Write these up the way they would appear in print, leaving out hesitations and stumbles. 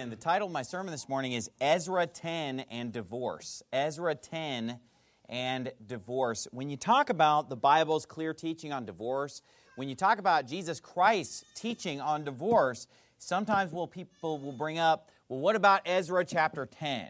Amen. The title of my sermon this morning is Ezra 10 and Divorce. Ezra 10 and Divorce. When you talk about the Bible's clear teaching on divorce, when you talk about Jesus Christ's teaching on divorce, sometimes people will bring up, well, what about Ezra chapter 10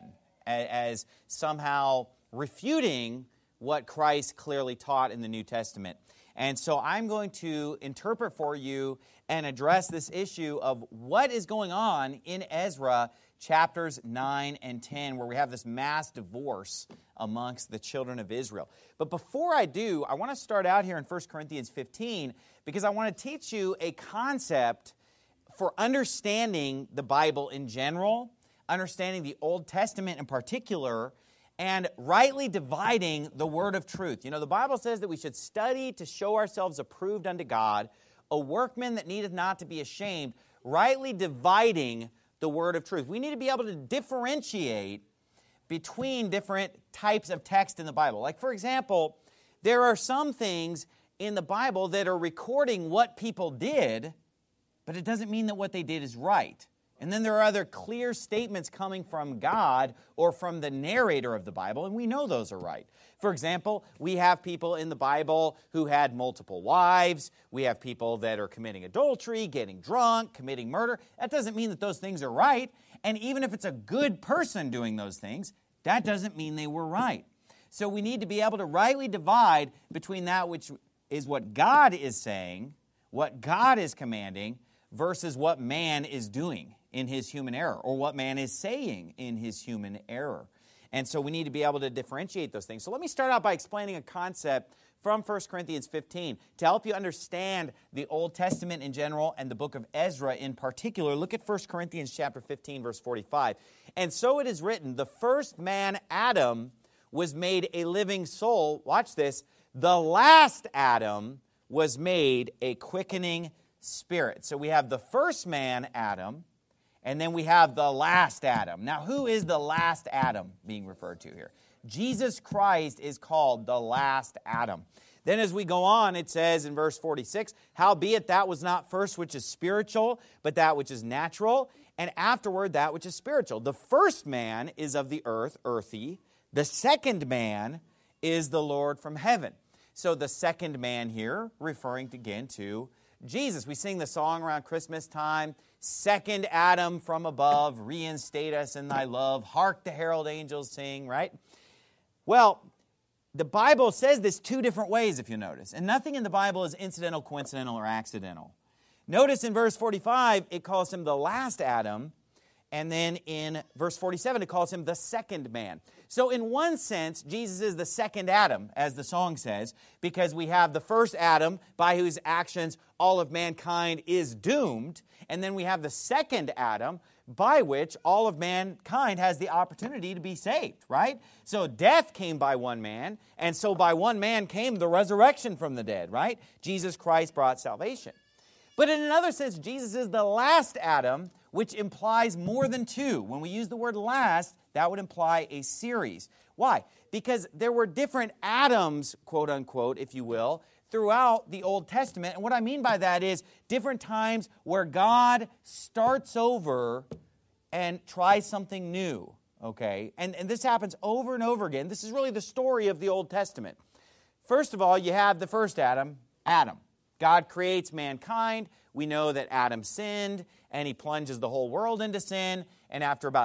as somehow refuting what Christ clearly taught in the New Testament. And so I'm going to interpret for you and address this issue of what is going on in Ezra chapters 9 and 10, where we have this mass divorce amongst the children of Israel. But before I do, I want to start out here in 1 Corinthians 15 because I want to teach you a concept for understanding the Bible in general, understanding the Old Testament in particular, and rightly dividing the word of truth. You know, the Bible says that we should study to show ourselves approved unto God, a workman that needeth not to be ashamed, rightly dividing the word of truth. We need to be able to differentiate between different types of text in the Bible. Like, for example, there are some things in the Bible that are recording what people did, but it doesn't mean that what they did is right. And then there are other clear statements coming from God or from the narrator of the Bible, and we know those are right. For example, we have people in the Bible who had multiple wives. We have people that are committing adultery, getting drunk, committing murder. That doesn't mean that those things are right. And even if it's a good person doing those things, that doesn't mean they were right. So we need to be able to rightly divide between that which is what God is saying, what God is commanding, versus what man is doing in his human error, or what man is saying in his human error. And so we need to be able to differentiate those things. So let me start out by explaining a concept from 1 Corinthians 15 to help you understand the Old Testament in general and the book of Ezra in particular. Look at 1 Corinthians chapter 15, verse 45. And so it is written, the first man, Adam, was made a living soul. Watch this. The last Adam was made a quickening spirit. So we have the first man, Adam, and then we have the last Adam. Now, who is the last Adam being referred to here? Jesus Christ is called the last Adam. Then as we go on, it says in verse 46, howbeit that was not first which is spiritual, but that which is natural, and afterward that which is spiritual. The first man is of the earth, earthy. The second man is the Lord from heaven. So the second man here, referring again to Jesus. We sing the song around Christmas time, second Adam from above, reinstate us in thy love. Hark the herald angels sing, right? Well, the Bible says this two different ways, if you notice. And nothing in the Bible is incidental, coincidental, or accidental. Notice in verse 45, it calls him the last Adam. And then in verse 47, it calls him the second man. So in one sense, Jesus is the second Adam, as the song says, because we have the first Adam, by whose actions all of mankind is doomed. And then we have the second Adam, by which all of mankind has the opportunity to be saved, right? So death came by one man, and so by one man came the resurrection from the dead, right? Jesus Christ brought salvation. But in another sense, Jesus is the last Adam, which implies more than two. When we use the word last, that would imply a series. Why? Because there were different Adams, quote unquote, if you will, throughout the Old Testament. And what I mean by that is different times where God starts over and tries something new, okay? And this happens over and over again. This is really the story of the Old Testament. First of all, you have the first Adam, Adam. God creates mankind. We know that Adam sinned, and he plunges the whole world into sin. And after about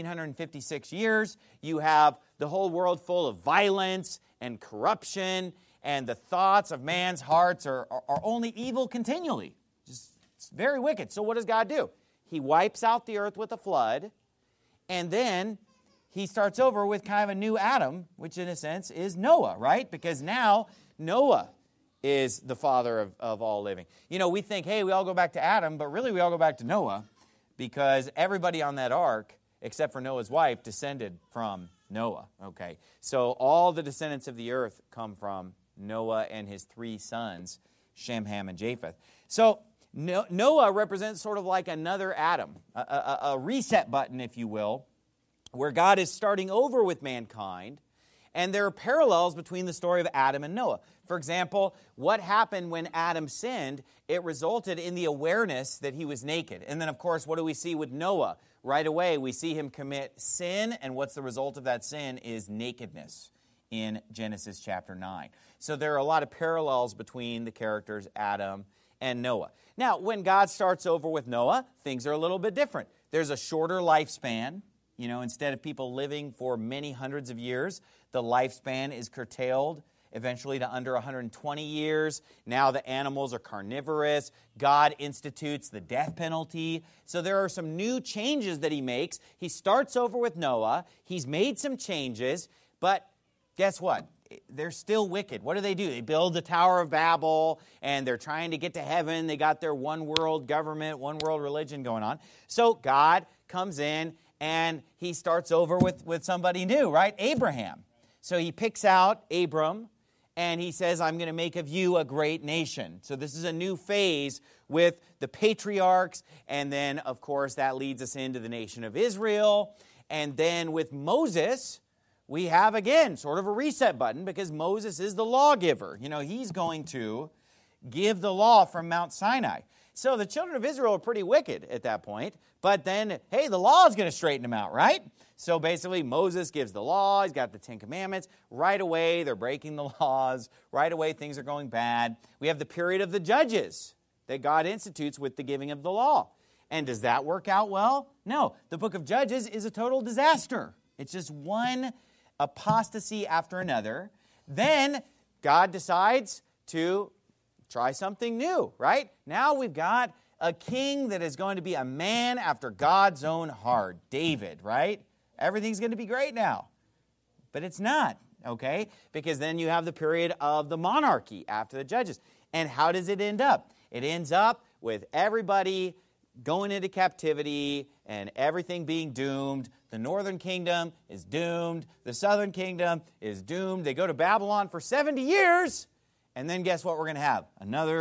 1,656 years, you have the whole world full of violence and corruption, and the thoughts of man's hearts are only evil continually. It's very wicked. So what does God do? He wipes out the earth with a flood, and then he starts over with kind of a new Adam, which in a sense is Noah, right? Because now Noah is the father of all living. You know, we think, hey, we all go back to Adam, but really we all go back to Noah because everybody on that ark, except for Noah's wife, descended from Noah, okay? So all the descendants of the earth come from Noah and his three sons, Shem, Ham, and Japheth. So Noah represents sort of like another Adam, a reset button, if you will, where God is starting over with mankind. And there are parallels between the story of Adam and Noah. For example, what happened when Adam sinned? It resulted in the awareness that he was naked. And then, of course, what do we see with Noah? right away we see him commit sin, and what's the result of that sin is nakedness in Genesis chapter 9. So there are a lot of parallels between the characters Adam and Noah. Now, when God starts over with Noah, things are a little bit different. There's a shorter lifespan. You know, instead of people living for many hundreds of years, the lifespan is curtailed eventually to under 120 years. Now the animals are carnivorous. God institutes the death penalty. So there are some new changes that he makes. He starts over with Noah. He's made some changes, but guess what? They're still wicked. What do? They build the Tower of Babel, and they're trying to get to heaven. They got their one world government, one world religion going on. So God comes in, and he starts over with somebody new, right? Abraham. So he picks out Abram, and he says, I'm going to make of you a great nation. So this is a new phase with the patriarchs, and then, of course, that leads us into the nation of Israel. And then with Moses, we have, again, sort of a reset button, because Moses is the lawgiver. You know, he's going to give the law from Mount Sinai. So the children of Israel are pretty wicked at that point. But then, hey, the law is going to straighten them out, right? So basically, Moses gives the law. He's got the Ten Commandments. Right away, they're breaking the laws. Right away, things are going bad. We have the period of the judges that God institutes with the giving of the law. And does that work out well? No. The book of Judges is a total disaster. It's just one apostasy after another. Then God decides to try something new, right? Now we've got a king that is going to be a man after God's own heart, David, right? Everything's going to be great now. But it's not, okay? Because then you have the period of the monarchy after the judges. And how does it end up? It ends up with everybody going into captivity and everything being doomed. The northern kingdom is doomed. The southern kingdom is doomed. They go to Babylon for 70 years. And then guess what we're going to have? Another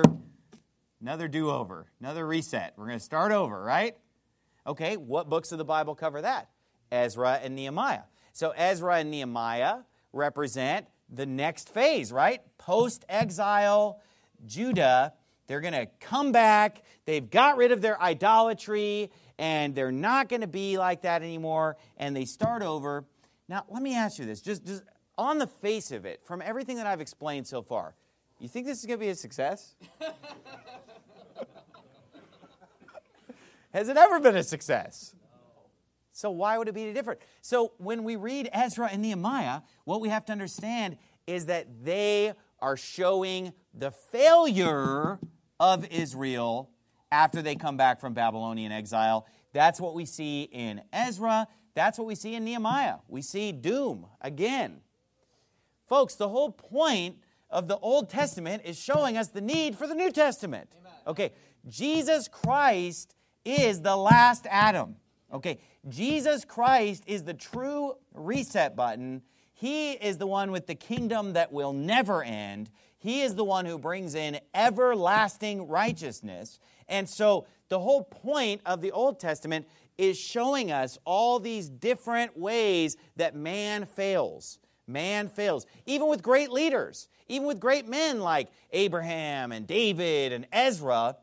do-over, another reset. We're going to start over, right? Okay, what books of the Bible cover that? Ezra and Nehemiah. So Ezra and Nehemiah represent the next phase, right? Post-exile Judah, they're going to come back. They've got rid of their idolatry, and they're not going to be like that anymore, and they start over. Now, let me ask you this. Just on the face of it, from everything that I've explained so far, you think this is going to be a success? Has it ever been a success? So why would it be any different? So when we read Ezra and Nehemiah, what we have to understand is that they are showing the failure of Israel after they come back from Babylonian exile. That's what we see in Ezra. That's what we see in Nehemiah. We see doom again. Folks, the whole point of the Old Testament is showing us the need for the New Testament. Amen. Okay, Jesus Christ is the last Adam. Okay, Jesus Christ is the true reset button. He is the one with the kingdom that will never end. He is the one who brings in everlasting righteousness. And so the whole point of the Old Testament is showing us all these different ways that man fails. Man fails. Even with great leaders, even with great men like Abraham and David and Ezra,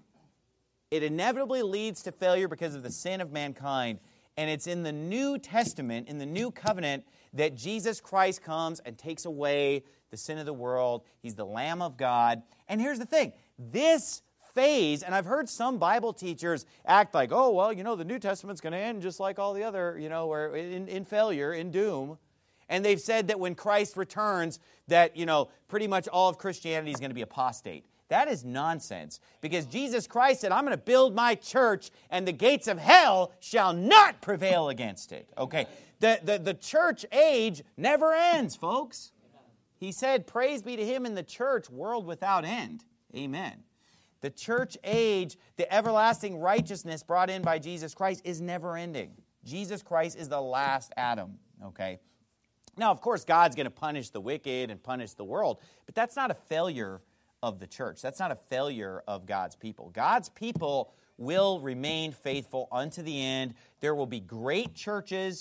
it inevitably leads to failure because of the sin of mankind. And it's in the New Testament, in the New Covenant, that Jesus Christ comes and takes away the sin of the world. He's the Lamb of God. And here's the thing. This phase, and I've heard some Bible teachers act like, oh, well, the New Testament's going to end just like all the other, where in failure, in doom. And they've said that when Christ returns, that, pretty much all of Christianity is going to be apostate. That is nonsense, because Jesus Christ said, I'm going to build my church, and the gates of hell shall not prevail against it. Okay, the church age never ends, folks. He said, praise be to him in the church, world without end. Amen. The church age, the everlasting righteousness brought in by Jesus Christ is never ending. Jesus Christ is the last Adam, okay? Now, of course, God's going to punish the wicked and punish the world, but that's not a failure of the church. That's not a failure of God's people. God's people will remain faithful unto the end. There will be great churches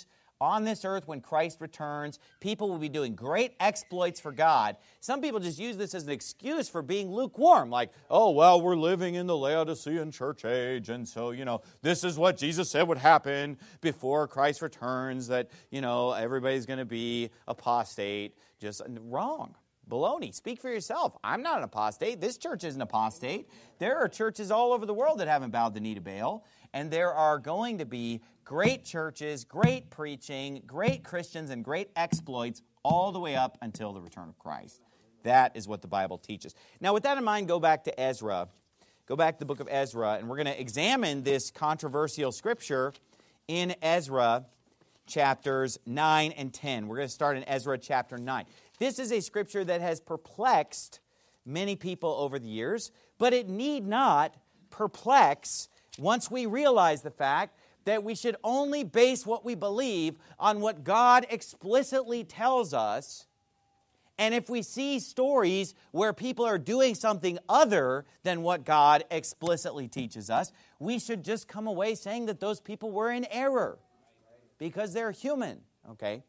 on this earth when Christ returns. People will be doing great exploits for God. Some people just use this as an excuse for being lukewarm, like, oh, well, we're living in the Laodicean church age, and so, this is what Jesus said would happen before Christ returns, that, everybody's going to be apostate. Just wrong. Baloney. Speak for yourself. I'm not an apostate. This church isn't apostate. There are churches all over the world that haven't bowed the knee to Baal, and there are going to be great churches, great preaching, great Christians, and great exploits all the way up until the return of Christ. That is what the Bible teaches. Now, with that in mind, go back to Ezra. Go back to the book of Ezra, and we're going to examine this controversial scripture in Ezra chapters 9 and 10. We're going to start in Ezra chapter 9. This is a scripture that has perplexed many people over the years, but it need not perplex once we realize the fact that we should only base what we believe on what God explicitly tells us. And if we see stories where people are doing something other than what God explicitly teaches us, we should just come away saying that those people were in error because they're human, okay?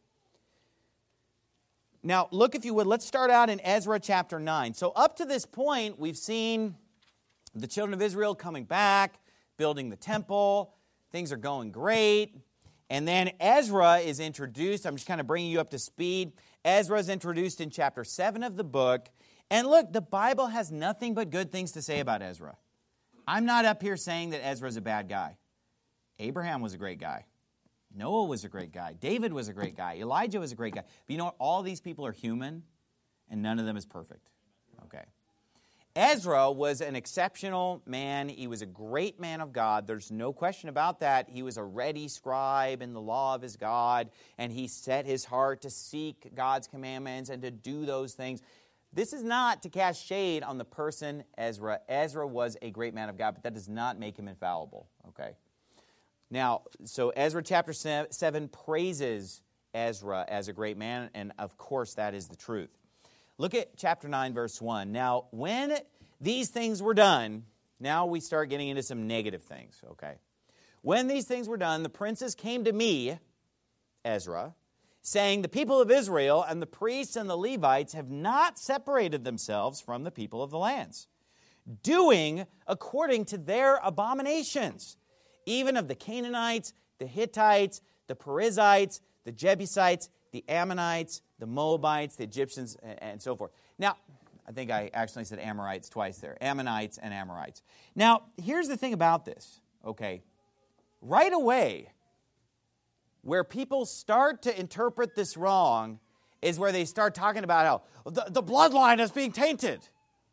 Now, look, if you would, let's start out in Ezra chapter 9. So up to this point, we've seen the children of Israel coming back, building the temple. Things are going great. And then Ezra is introduced. I'm just kind of bringing you up to speed. Ezra is introduced in chapter 7 of the book. And look, the Bible has nothing but good things to say about Ezra. I'm not up here saying that Ezra's a bad guy. Abraham was a great guy. Noah was a great guy. David was a great guy. Elijah was a great guy. But you know what? All these people are human, and none of them is perfect. Okay. Ezra was an exceptional man. He was a great man of God. There's no question about that. He was a ready scribe in the law of his God, and he set his heart to seek God's commandments and to do those things. This is not to cast shade on the person Ezra. Ezra was a great man of God, but that does not make him infallible. Okay. Now, so Ezra chapter 7 praises Ezra as a great man, and of course that is the truth. Look at chapter 9, verse 1. Now, when these things were done, now we start getting into some negative things, okay? When these things were done, the princes came to me, Ezra, saying, the people of Israel and the priests and the Levites have not separated themselves from the people of the lands, doing according to their abominations, even of the Canaanites, the Hittites, the Perizzites, the Jebusites, the Ammonites, the Moabites, the Egyptians, and so forth. Now, I think I actually said Amorites twice there. Ammonites and Amorites. Now, here's the thing about this, okay? Right away, where people start to interpret this wrong is where they start talking about how the bloodline is being tainted.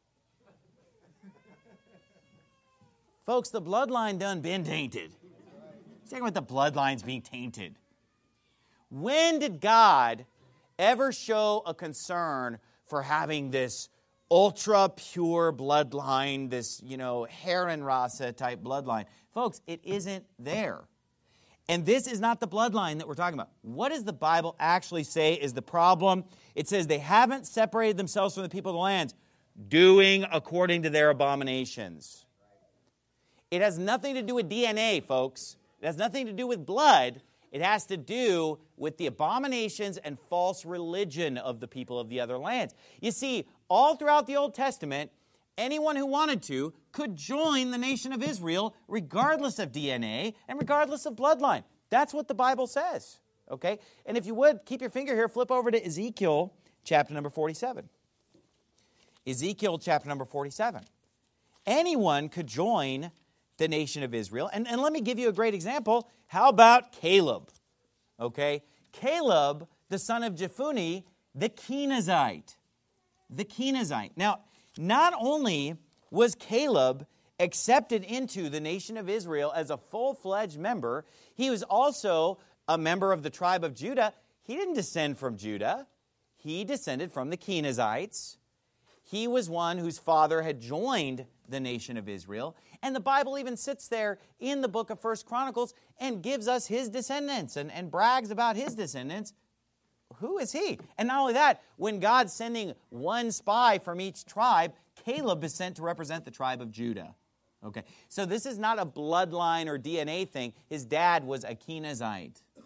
Folks, the bloodline done been tainted. Talking about the bloodlines being tainted. When did God ever show a concern for having this ultra pure bloodline, this, Harren Rasa type bloodline? Folks, it isn't there. And this is not the bloodline that we're talking about. What does the Bible actually say is the problem? It says they haven't separated themselves from the people of the lands, doing according to their abominations. It has nothing to do with DNA, folks. It has nothing to do with blood. It has to do with the abominations and false religion of the people of the other lands. You see, all throughout the Old Testament, anyone who wanted to could join the nation of Israel regardless of DNA and regardless of bloodline. That's what the Bible says, okay? And if you would, keep your finger here, flip over to Ezekiel chapter number 47. Ezekiel chapter number 47. Anyone could join the nation of Israel. And let me give you a great example. How about Caleb? Okay? Caleb, the son of Jephunneh, the Kenizzite. The Kenizzite. Now, not only was Caleb accepted into the nation of Israel as a full-fledged member, he was also a member of the tribe of Judah. He didn't descend from Judah. He descended from the Kenizzites. He was one whose father had joined the nation of Israel. And the Bible even sits there in the book of 1 Chronicles and gives us his descendants and brags about his descendants. Who is he? And not only that, when God's sending one spy from each tribe, Caleb is sent to represent the tribe of Judah. Okay, so this is not a bloodline or DNA thing. His dad was a Kenizzite.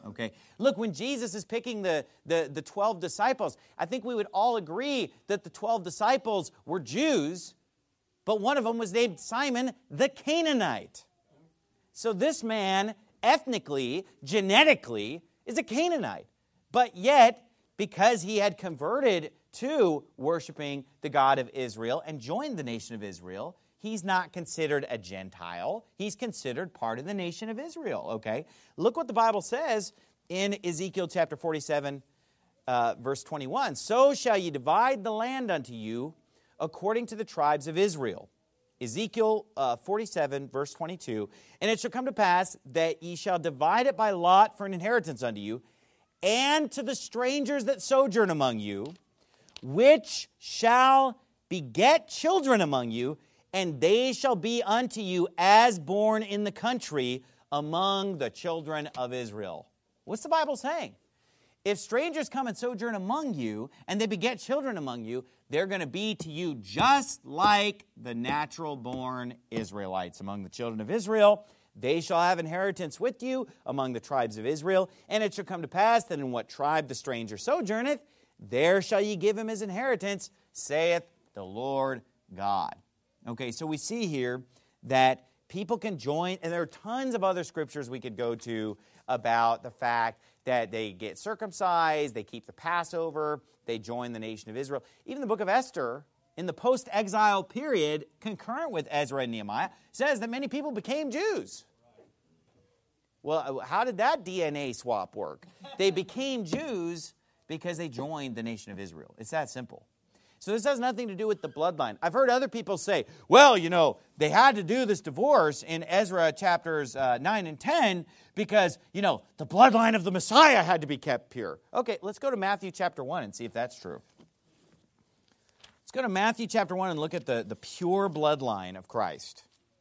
Okay. Look, when Jesus is picking the 12 disciples, I think we would all agree that the 12 disciples were Jews, but one of them was named Simon the Canaanite. So this man, ethnically, genetically, is a Canaanite. But yet, because he had converted to worshiping the God of Israel and joined the nation of Israel, he's not considered a Gentile. He's considered part of the nation of Israel, okay? Look what the Bible says in Ezekiel chapter 47, verse 21. So shall ye divide the land unto you according to the tribes of Israel. Ezekiel 47, verse 22. And it shall come to pass that ye shall divide it by lot for an inheritance unto you, and to the strangers that sojourn among you, which shall beget children among you, and they shall be unto you as born in the country among the children of Israel. What's the Bible saying? If strangers come and sojourn among you, and they beget children among you, they're going to be to you just like the natural-born Israelites among the children of Israel. They shall have inheritance with you among the tribes of Israel. And it shall come to pass that in what tribe the stranger sojourneth, there shall ye give him his inheritance, saith the Lord God. Okay, so we see here that people can join, and there are tons of other scriptures we could go to about the fact that they get circumcised, they keep the Passover, they join the nation of Israel. Even the book of Esther, in the post-exile period, concurrent with Ezra and Nehemiah, says that many people became Jews. Well, how did that DNA swap work? They became Jews because they joined the nation of Israel. It's that simple. So this has nothing to do with the bloodline. I've heard other people say, well, you know, they had to do this divorce in Ezra chapters 9 and 10 because, you know, the bloodline of the Messiah had to be kept pure. Okay, let's go to Matthew chapter 1 and see if that's true. Let's go to Matthew chapter 1 and look at the pure bloodline of Christ.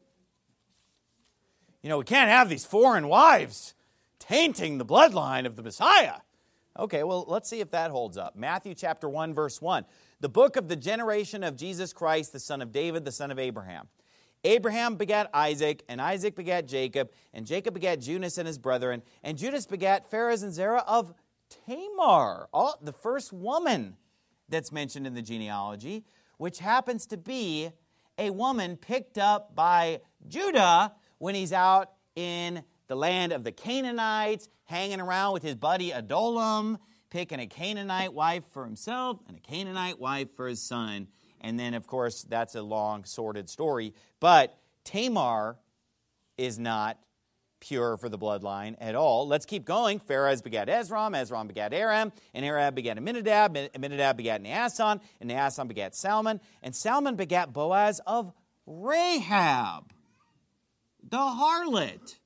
You know, we can't have these foreign wives tainting the bloodline of the Messiah. Okay, well, let's see if that holds up. Matthew chapter 1, verse 1. The book of the generation of Jesus Christ, the son of David, the son of Abraham. Abraham begat Isaac, and Isaac begat Jacob, and Jacob begat Judas and his brethren, and Judas begat Pharez and Zerah of Tamar, the first woman that's mentioned in the genealogy, which happens to be a woman picked up by Judah when he's out in the land of the Canaanites, hanging around with his buddy Adullam, picking a Canaanite wife for himself and a Canaanite wife for his son. And then, of course, that's a long, sordid story. But Tamar is not pure for the bloodline at all. Let's keep going. Pharez begat Ezram, Ezram begat Aram, and Aram begat Aminadab, Aminadab begat Naasson, and Naasson begat Salmon, and Salmon begat Boaz of Rahab, the harlot.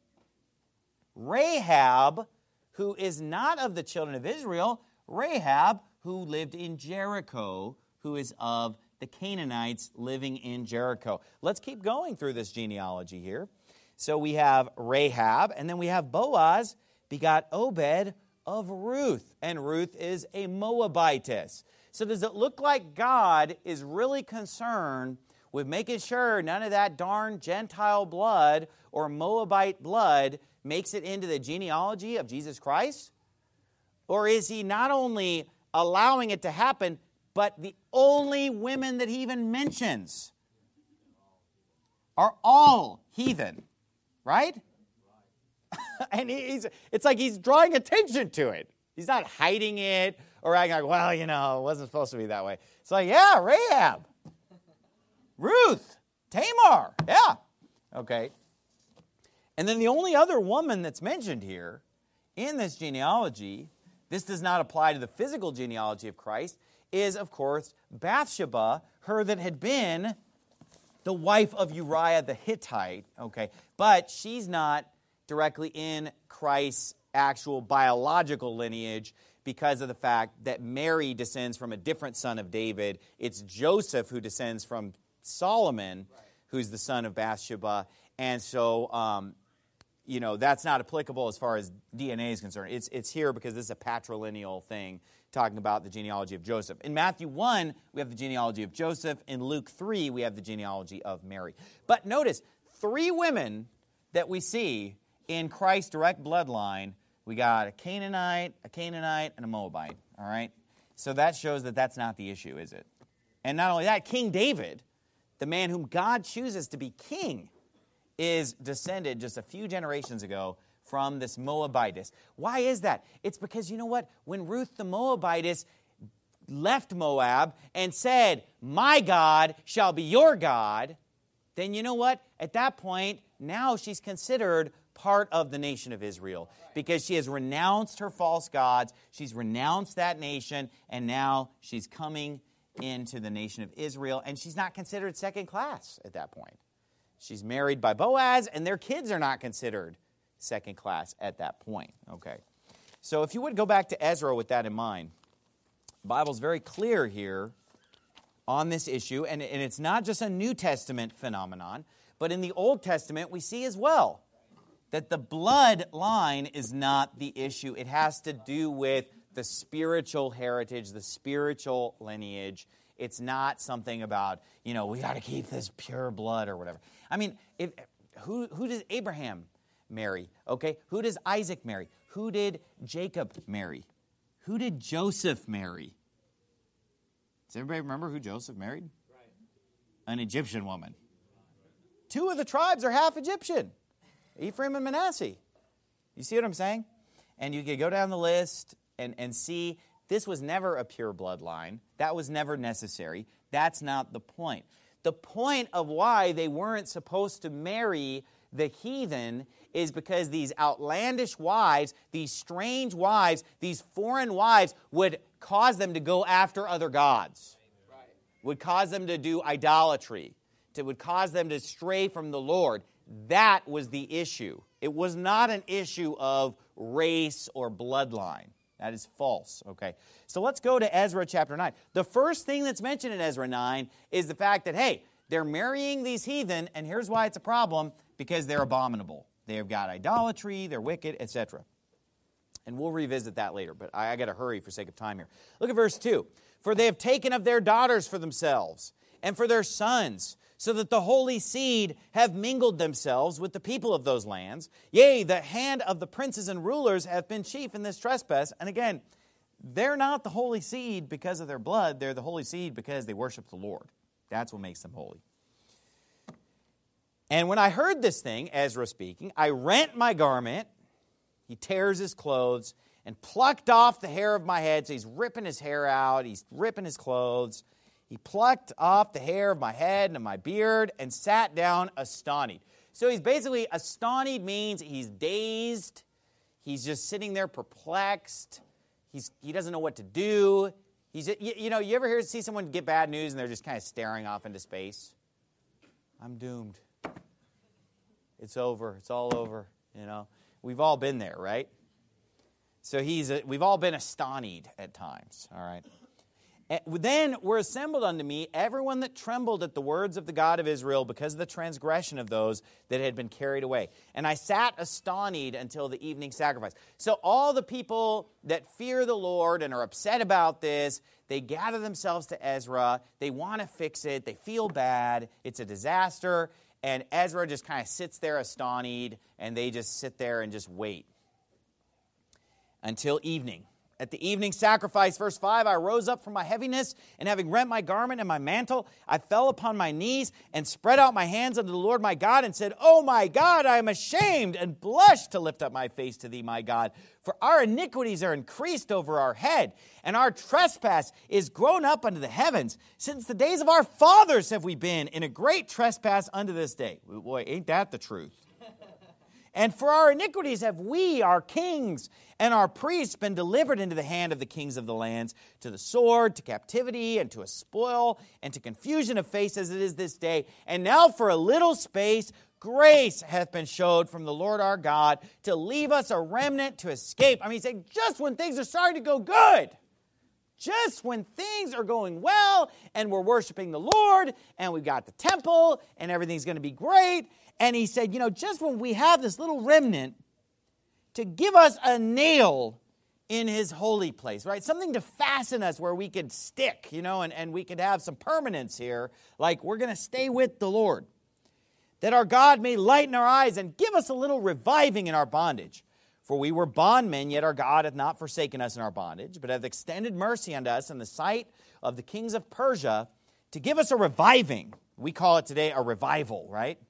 Rahab, who is not of the children of Israel, Rahab, who lived in Jericho, who is of the Canaanites living in Jericho. Let's keep going through this genealogy here. So we have Rahab, and then we have Boaz begot Obed of Ruth, and Ruth is a Moabitess. So does it look like God is really concerned with making sure none of that darn Gentile blood or Moabite blood makes it into the genealogy of Jesus Christ? Or is he not only allowing it to happen, but the only women that he even mentions are all heathen, right? And it's like he's drawing attention to it. He's not hiding it or acting like, well, you know, it wasn't supposed to be that way. It's like, yeah, Rahab, Ruth, Tamar, yeah. Okay. And then the only other woman that's mentioned here in this genealogy, this does not apply to the physical genealogy of Christ, is, of course, Bathsheba, her that had been the wife of Uriah the Hittite, okay? But she's not directly in Christ's actual biological lineage because of the fact that Mary descends from a different son of David. It's Joseph who descends from Solomon, who's the son of Bathsheba. And so, you know, that's not applicable as far as DNA is concerned. It's here because this is a patrilineal thing, talking about the genealogy of Joseph. In Matthew 1, we have the genealogy of Joseph. In Luke 3, we have the genealogy of Mary. But notice, 3 women that we see in Christ's direct bloodline We got a Canaanite, and a Moabite, all right? So that shows that that's not the issue, is it? And not only that, King David, the man whom God chooses to be king, is descended just a few generations ago from this Moabitess. Why is that? It's because, you know what? When Ruth the Moabitess left Moab and said, my God shall be your God, then you know what? At that point, now she's considered part of the nation of Israel because she has renounced her false gods, she's renounced that nation, and now she's coming into the nation of Israel, and she's not considered second class at that point. She's married by Boaz, and their kids are not considered second class at that point. Okay. So if you would go back to Ezra with that in mind, the Bible's very clear here on this issue, and it's not just a New Testament phenomenon, but in the Old Testament we see as well that the bloodline is not the issue. It has to do with the spiritual heritage, the spiritual lineage. It's not something about, we got to keep this pure blood or whatever. I mean, who does Abraham marry? Okay, who does Isaac marry? Who did Jacob marry? Who did Joseph marry? Does everybody remember who Joseph married? Right. An Egyptian woman. 2 of the tribes are half Egyptian, Ephraim and Manasseh. You see what I'm saying? And you could go down the list and see this was never a pure bloodline. That was never necessary. That's not the point. The point of why they weren't supposed to marry the heathen is because these outlandish wives, these strange wives, these foreign wives would cause them to go after other gods, would cause them to do idolatry, would cause them to stray from the Lord. That was the issue. It was not an issue of race or bloodline. That is false, okay? So let's go to Ezra chapter 9. The first thing that's mentioned in Ezra 9 is the fact that, hey, they're marrying these heathen, and here's why it's a problem, because they're abominable. They have got idolatry, they're wicked, etc. And we'll revisit that later, but I got to hurry for sake of time here. Look at verse 2. For they have taken of their daughters for themselves, and for their sons, so that the holy seed have mingled themselves with the people of those lands. Yea, the hand of the princes and rulers have been chief in this trespass. And again, they're not the holy seed because of their blood. They're the holy seed because they worship the Lord. That's what makes them holy. And when I heard this thing, Ezra speaking, I rent my garment. He tears his clothes and plucked off the hair of my head. So he's ripping his hair out. He's ripping his clothes. He plucked off the hair of my head and of my beard and sat down astonished. So he's basically, astonished means he's dazed. He's just sitting there perplexed. He doesn't know what to do. You ever see someone get bad news and they're just kind of staring off into space? I'm doomed. It's over. It's all over. We've all been there, right? So we've all been astonished at times, all right? Then were assembled unto me everyone that trembled at the words of the God of Israel because of the transgression of those that had been carried away. And I sat astonished until the evening sacrifice. So all the people that fear the Lord and are upset about this, they gather themselves to Ezra. They want to fix it. They feel bad. It's a disaster. And Ezra just kind of sits there astonished, and they just sit there and just wait until evening. At the evening sacrifice, verse 5, I rose up from my heaviness, and having rent my garment and my mantle, I fell upon my knees and spread out my hands unto the Lord my God and said, O my God, I am ashamed and blush to lift up my face to thee, my God. For our iniquities are increased over our head, and our trespass is grown up unto the heavens. Since the days of our fathers have we been in a great trespass unto this day. Boy, ain't that the truth? And for our iniquities have we, our kings, and our priests been delivered into the hand of the kings of the lands, to the sword, to captivity, and to a spoil, and to confusion of face as it is this day. And now for a little space grace hath been showed from the Lord our God to leave us a remnant to escape. I mean, he's saying just when things are starting to go good, just when things are going well, and we're worshiping the Lord, and we've got the temple, and everything's going to be great. And he said, just when we have this little remnant to give us a nail in his holy place, right? Something to fasten us where we could stick, and we could have some permanence here, like we're going to stay with the Lord. That our God may lighten our eyes and give us a little reviving in our bondage. For we were bondmen, yet our God hath not forsaken us in our bondage, but hath extended mercy unto us in the sight of the kings of Persia to give us a reviving. We call it today a revival, right?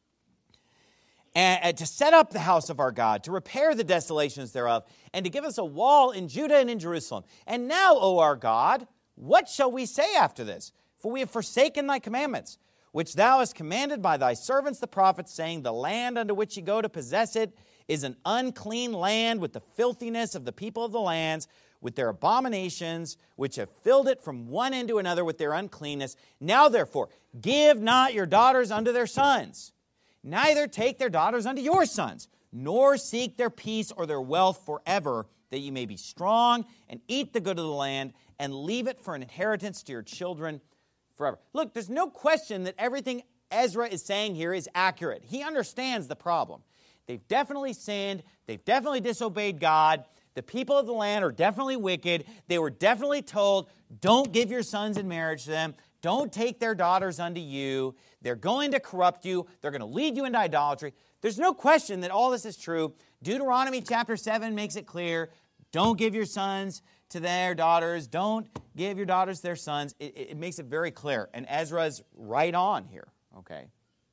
And to set up the house of our God, to repair the desolations thereof, and to give us a wall in Judah and in Jerusalem. And now, O our God, what shall we say after this? For we have forsaken thy commandments, which thou hast commanded by thy servants the prophets, saying, the land unto which ye go to possess it is an unclean land with the filthiness of the people of the lands, with their abominations, which have filled it from one end to another with their uncleanness. Now therefore, give not your daughters unto their sons, neither take their daughters unto your sons, nor seek their peace or their wealth forever, that ye may be strong and eat the good of the land, and leave it for an inheritance to your children forever. Look, there's no question that everything Ezra is saying here is accurate. He understands the problem. They've definitely sinned. They've definitely disobeyed God. The people of the land are definitely wicked. They were definitely told, don't give your sons in marriage to them. Don't take their daughters unto you. They're going to corrupt you. They're going to lead you into idolatry. There's no question that all this is true. Deuteronomy chapter 7 makes it clear. Don't give your sons to their daughters. Don't give your daughters to their sons. It makes it very clear. And Ezra's right on here. Okay.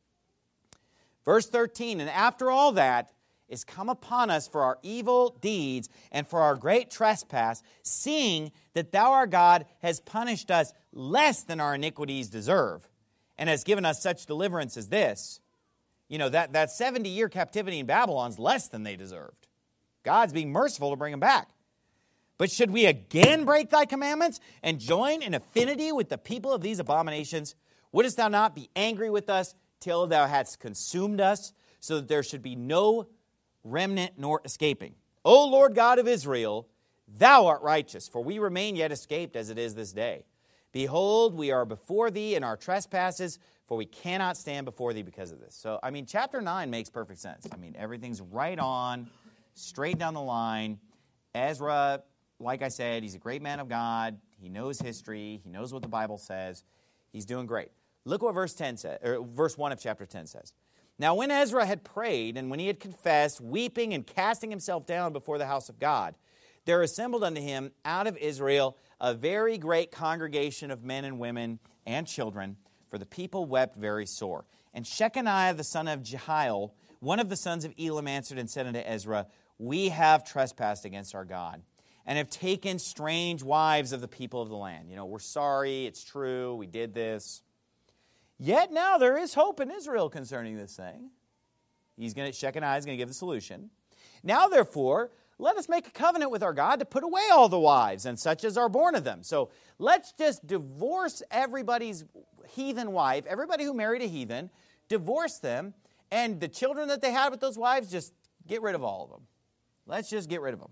Verse 13, and after all that is come upon us for our evil deeds and for our great trespass, seeing that thou, our God, has punished us less than our iniquities deserve, and has given us such deliverance as this. You know, that 70-year captivity in Babylon's less than they deserved. God's being merciful to bring them back. But should we again break thy commandments and join in affinity with the people of these abominations? Wouldest thou not be angry with us till thou hadst consumed us, so that there should be no remnant nor escaping? O Lord God of Israel, thou art righteous, for we remain yet escaped as it is this day. Behold, we are before thee in our trespasses, for we cannot stand before thee because of this. So, I mean, chapter 9 makes perfect sense. I mean, everything's right on, straight down the line. Ezra, like I said, he's a great man of God. He knows history. He knows what the Bible says. He's doing great. Look what verse 10 says, or verse 1 of chapter 10 says. Now when Ezra had prayed, and when he had confessed, weeping and casting himself down before the house of God, there assembled unto him out of Israel a very great congregation of men and women and children, for the people wept very sore. And Shechaniah the son of Jehiel, one of the sons of Elam, answered and said unto Ezra, we have trespassed against our God, and have taken strange wives of the people of the land. You know, we're sorry, it's true, we did this. Yet now there is hope in Israel concerning this thing. Shechaniah is going to give the solution. Now therefore, let us make a covenant with our God to put away all the wives, and such as are born of them. So let's just divorce everybody's heathen wife, everybody who married a heathen, divorce them, and the children that they had with those wives, just get rid of all of them. Let's just get rid of them.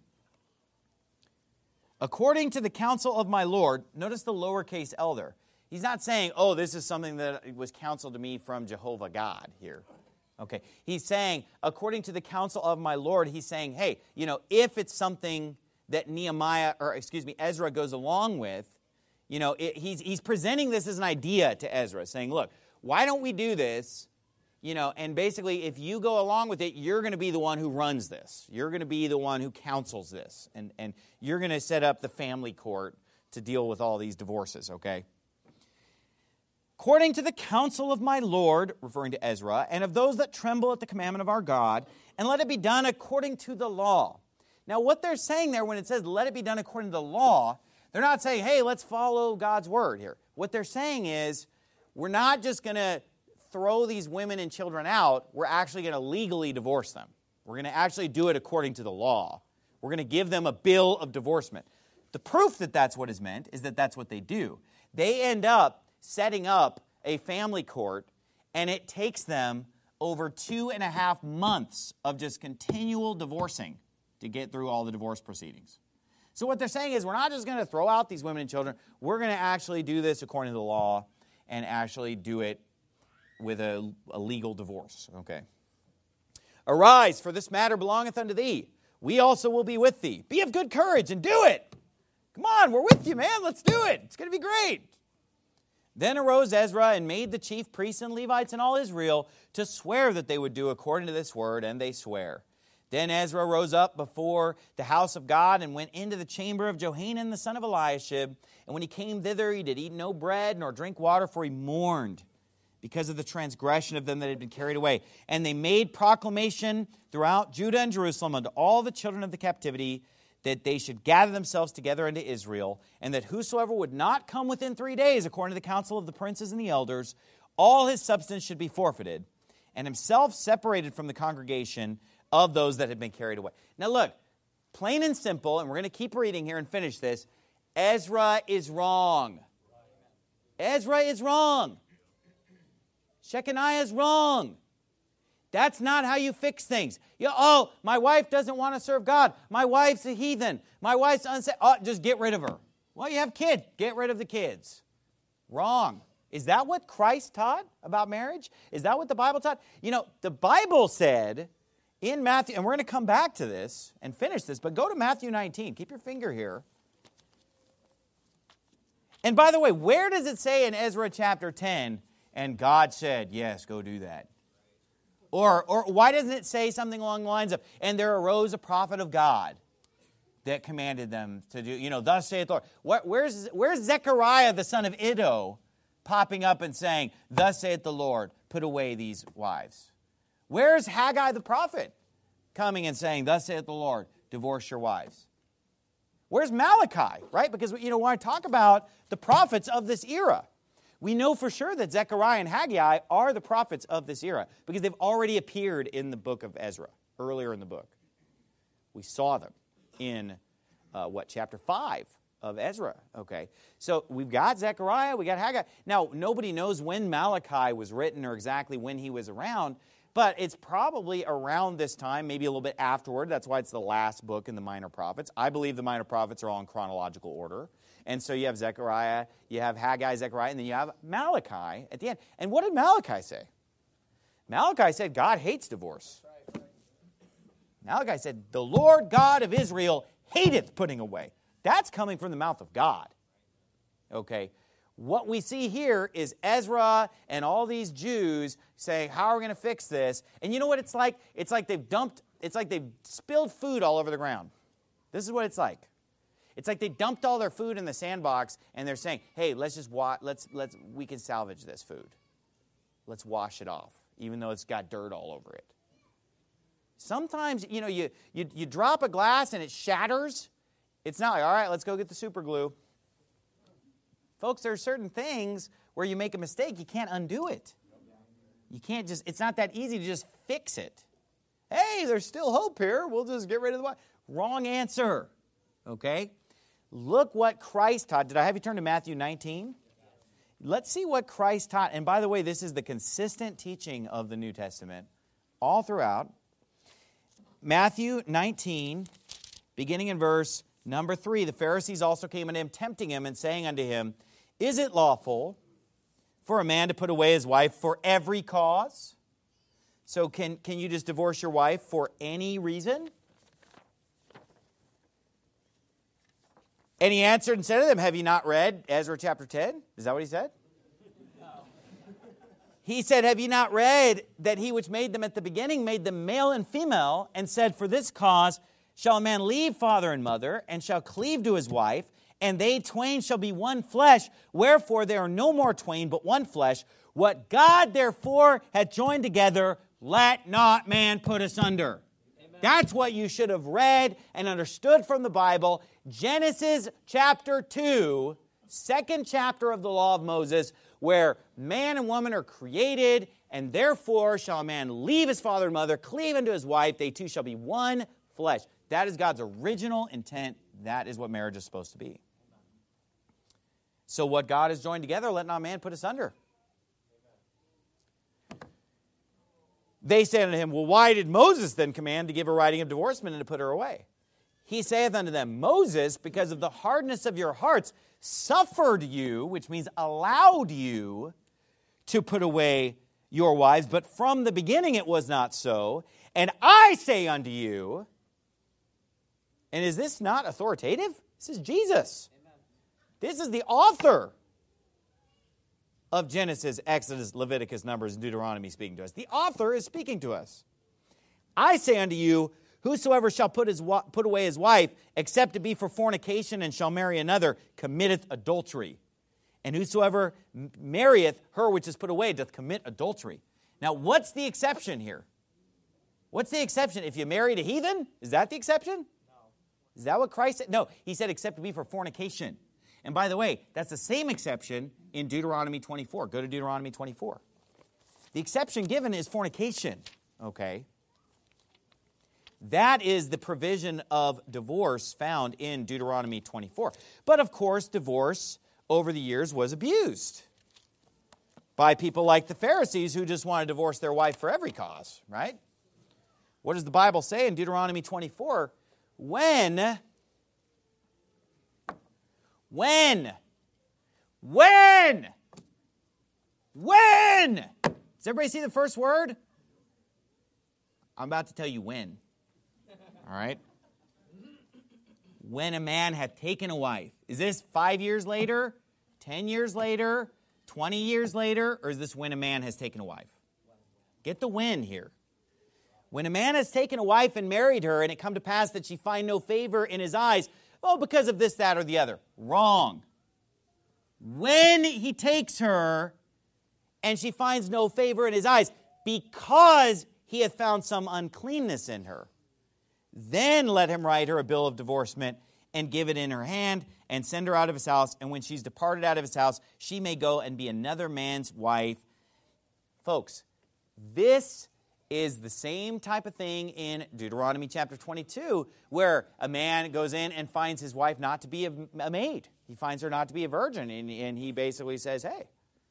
According to the counsel of my Lord, notice the lowercase elder. He's not saying, oh, this is something that was counseled to me from Jehovah God here. Okay. He's saying, according to the counsel of my Lord, he's saying, hey, you know, if it's something that Ezra goes along with, you know, he's presenting this as an idea to Ezra, saying, look, why don't we do this? You know, and basically, if you go along with it, you're going to be the one who runs this. You're going to be the one who counsels this. And you're going to set up the family court to deal with all these divorces, okay? According to the counsel of my Lord, referring to Ezra, and of those that tremble at the commandment of our God, and let it be done according to the law. Now, what they're saying there when it says, let it be done according to the law, they're not saying, hey, let's follow God's word here. What they're saying is, we're not just going to throw these women and children out, we're actually going to legally divorce them. We're going to actually do it according to the law. We're going to give them a bill of divorcement. The proof that that's what is meant is that that's what they do. They end up setting up a family court, and it takes them over 2.5 months of just continual divorcing to get through all the divorce proceedings. So what they're saying is, we're not just going to throw out these women and children, we're going to actually do this according to the law and actually do it with a legal divorce. Okay. Arise, for this matter belongeth unto thee. We also will be with thee. Be of good courage and do it. Come on, we're with you, man. Let's do it. It's going to be great. Then arose Ezra and made the chief priests and Levites and all Israel to swear that they would do according to this word, and they swear. Then Ezra rose up before the house of God and went into the chamber of Johanan the son of Eliashib. And when he came thither, he did eat no bread nor drink water, for he mourned because of the transgression of them that had been carried away. And they made proclamation throughout Judah and Jerusalem unto all the children of the captivity, that they should gather themselves together unto Israel, and that whosoever would not come within 3 days, according to the counsel of the princes and the elders, all his substance should be forfeited, and himself separated from the congregation of those that had been carried away. Now look, plain and simple, and we're going to keep reading here and finish this, Ezra is wrong. Ezra is wrong. Shechaniah is wrong. That's not how you fix things. My wife doesn't want to serve God. My wife's a heathen. My wife's unsaved. Oh, just get rid of her. Well, you have kids. Get rid of the kids. Wrong. Is that what Christ taught about marriage? Is that what the Bible taught? The Bible said in Matthew, and we're going to come back to this and finish this, but go to Matthew 19. Keep your finger here. And by the way, where does it say in Ezra chapter 10, and God said, yes, go do that? Or why doesn't it say something along the lines of, and there arose a prophet of God that commanded them to do, thus saith the Lord. Where's Zechariah the son of Iddo popping up and saying, thus saith the Lord, put away these wives? Where's Haggai the prophet coming and saying, thus saith the Lord, divorce your wives? Where's Malachi, right? Because, when I talk about the prophets of this era, we know for sure that Zechariah and Haggai are the prophets of this era because they've already appeared in the book of Ezra, earlier in the book. We saw them in, chapter 5 of Ezra, okay? So we've got Zechariah, we got Haggai. Now, nobody knows when Malachi was written or exactly when he was around, but it's probably around this time, maybe a little bit afterward. That's why it's the last book in the minor prophets. I believe the minor prophets are all in chronological order. And so you have Zechariah, you have Haggai, Zechariah, and then you have Malachi at the end. And what did Malachi say? Malachi said God hates divorce. Malachi said, the Lord God of Israel hateth putting away. That's coming from the mouth of God. Okay. What we see here is Ezra and all these Jews saying, how are we going to fix this? And you know what it's like? It's like they've spilled food all over the ground. This is what it's like. It's like they dumped all their food in the sandbox and they're saying, hey, we can salvage this food. Let's wash it off, even though it's got dirt all over it. Sometimes, you drop a glass and it shatters. It's not like, all right, let's go get the super glue. Folks, there are certain things where you make a mistake, you can't undo it. It's not that easy to just fix it. Hey, there's still hope here. We'll just get rid of the water. Wrong answer. Okay? Look what Christ taught. Did I have you turn to Matthew 19? Let's see what Christ taught. And by the way, this is the consistent teaching of the New Testament all throughout. Matthew 19, beginning in verse number 3. The Pharisees also came unto him, tempting him, and saying unto him, is it lawful for a man to put away his wife for every cause? So can you just divorce your wife for any reason? And he answered and said to them, have you not read Ezra chapter 10? Is that what he said? No. He said, have you not read that he which made them at the beginning made them male and female, and said, for this cause shall a man leave father and mother, and shall cleave to his wife, and they twain shall be one flesh. Wherefore they are no more twain, but one flesh. What God therefore hath joined together, let not man put asunder. Amen. That's what you should have read and understood from the Bible. Genesis chapter 2, second chapter of the law of Moses, where man and woman are created, and therefore shall a man leave his father and mother, cleave unto his wife, they two shall be one flesh. That is God's original intent. That is what marriage is supposed to be. So what God has joined together, let not man put asunder. They said unto him, well, why did Moses then command to give a writing of divorcement and to put her away? He saith unto them, Moses, because of the hardness of your hearts, suffered you, which means allowed you, to put away your wives. But from the beginning it was not so. And I say unto you, and is this not authoritative? This is Jesus. Amen. This is the author of Genesis, Exodus, Leviticus, Numbers, and Deuteronomy speaking to us. The author is speaking to us. I say unto you, Whosoever shall put away his wife, except it be for fornication, and shall marry another, committeth adultery. And whosoever marrieth her which is put away doth commit adultery. Now, what's the exception here? What's the exception? If you married a heathen? Is that the exception? No. Is that what Christ said? No, he said except to be for fornication. And by the way, that's the same exception in Deuteronomy 24. Go to Deuteronomy 24. The exception given is fornication, okay? That is the provision of divorce found in Deuteronomy 24. But of course, divorce over the years was abused by people like the Pharisees who just want to divorce their wife for every cause, right? What does the Bible say in Deuteronomy 24? When? Does everybody see the first word? I'm about to tell you when. All right? When a man hath taken a wife. Is this 5 years later, 10 years later, 20 years later, or is this when a man has taken a wife? Get the when here. When a man has taken a wife and married her, and it come to pass that she find no favor in his eyes, oh, because of this, that, or the other. Wrong. When he takes her, and she finds no favor in his eyes, because he hath found some uncleanness in her, then let him write her a bill of divorcement, and give it in her hand, and send her out of his house, and when she's departed out of his house, she may go and be another man's wife. Folks, this is the same type of thing in Deuteronomy chapter 22, where a man goes in and finds his wife not to be a maid. He finds her not to be a virgin, and he basically says, hey,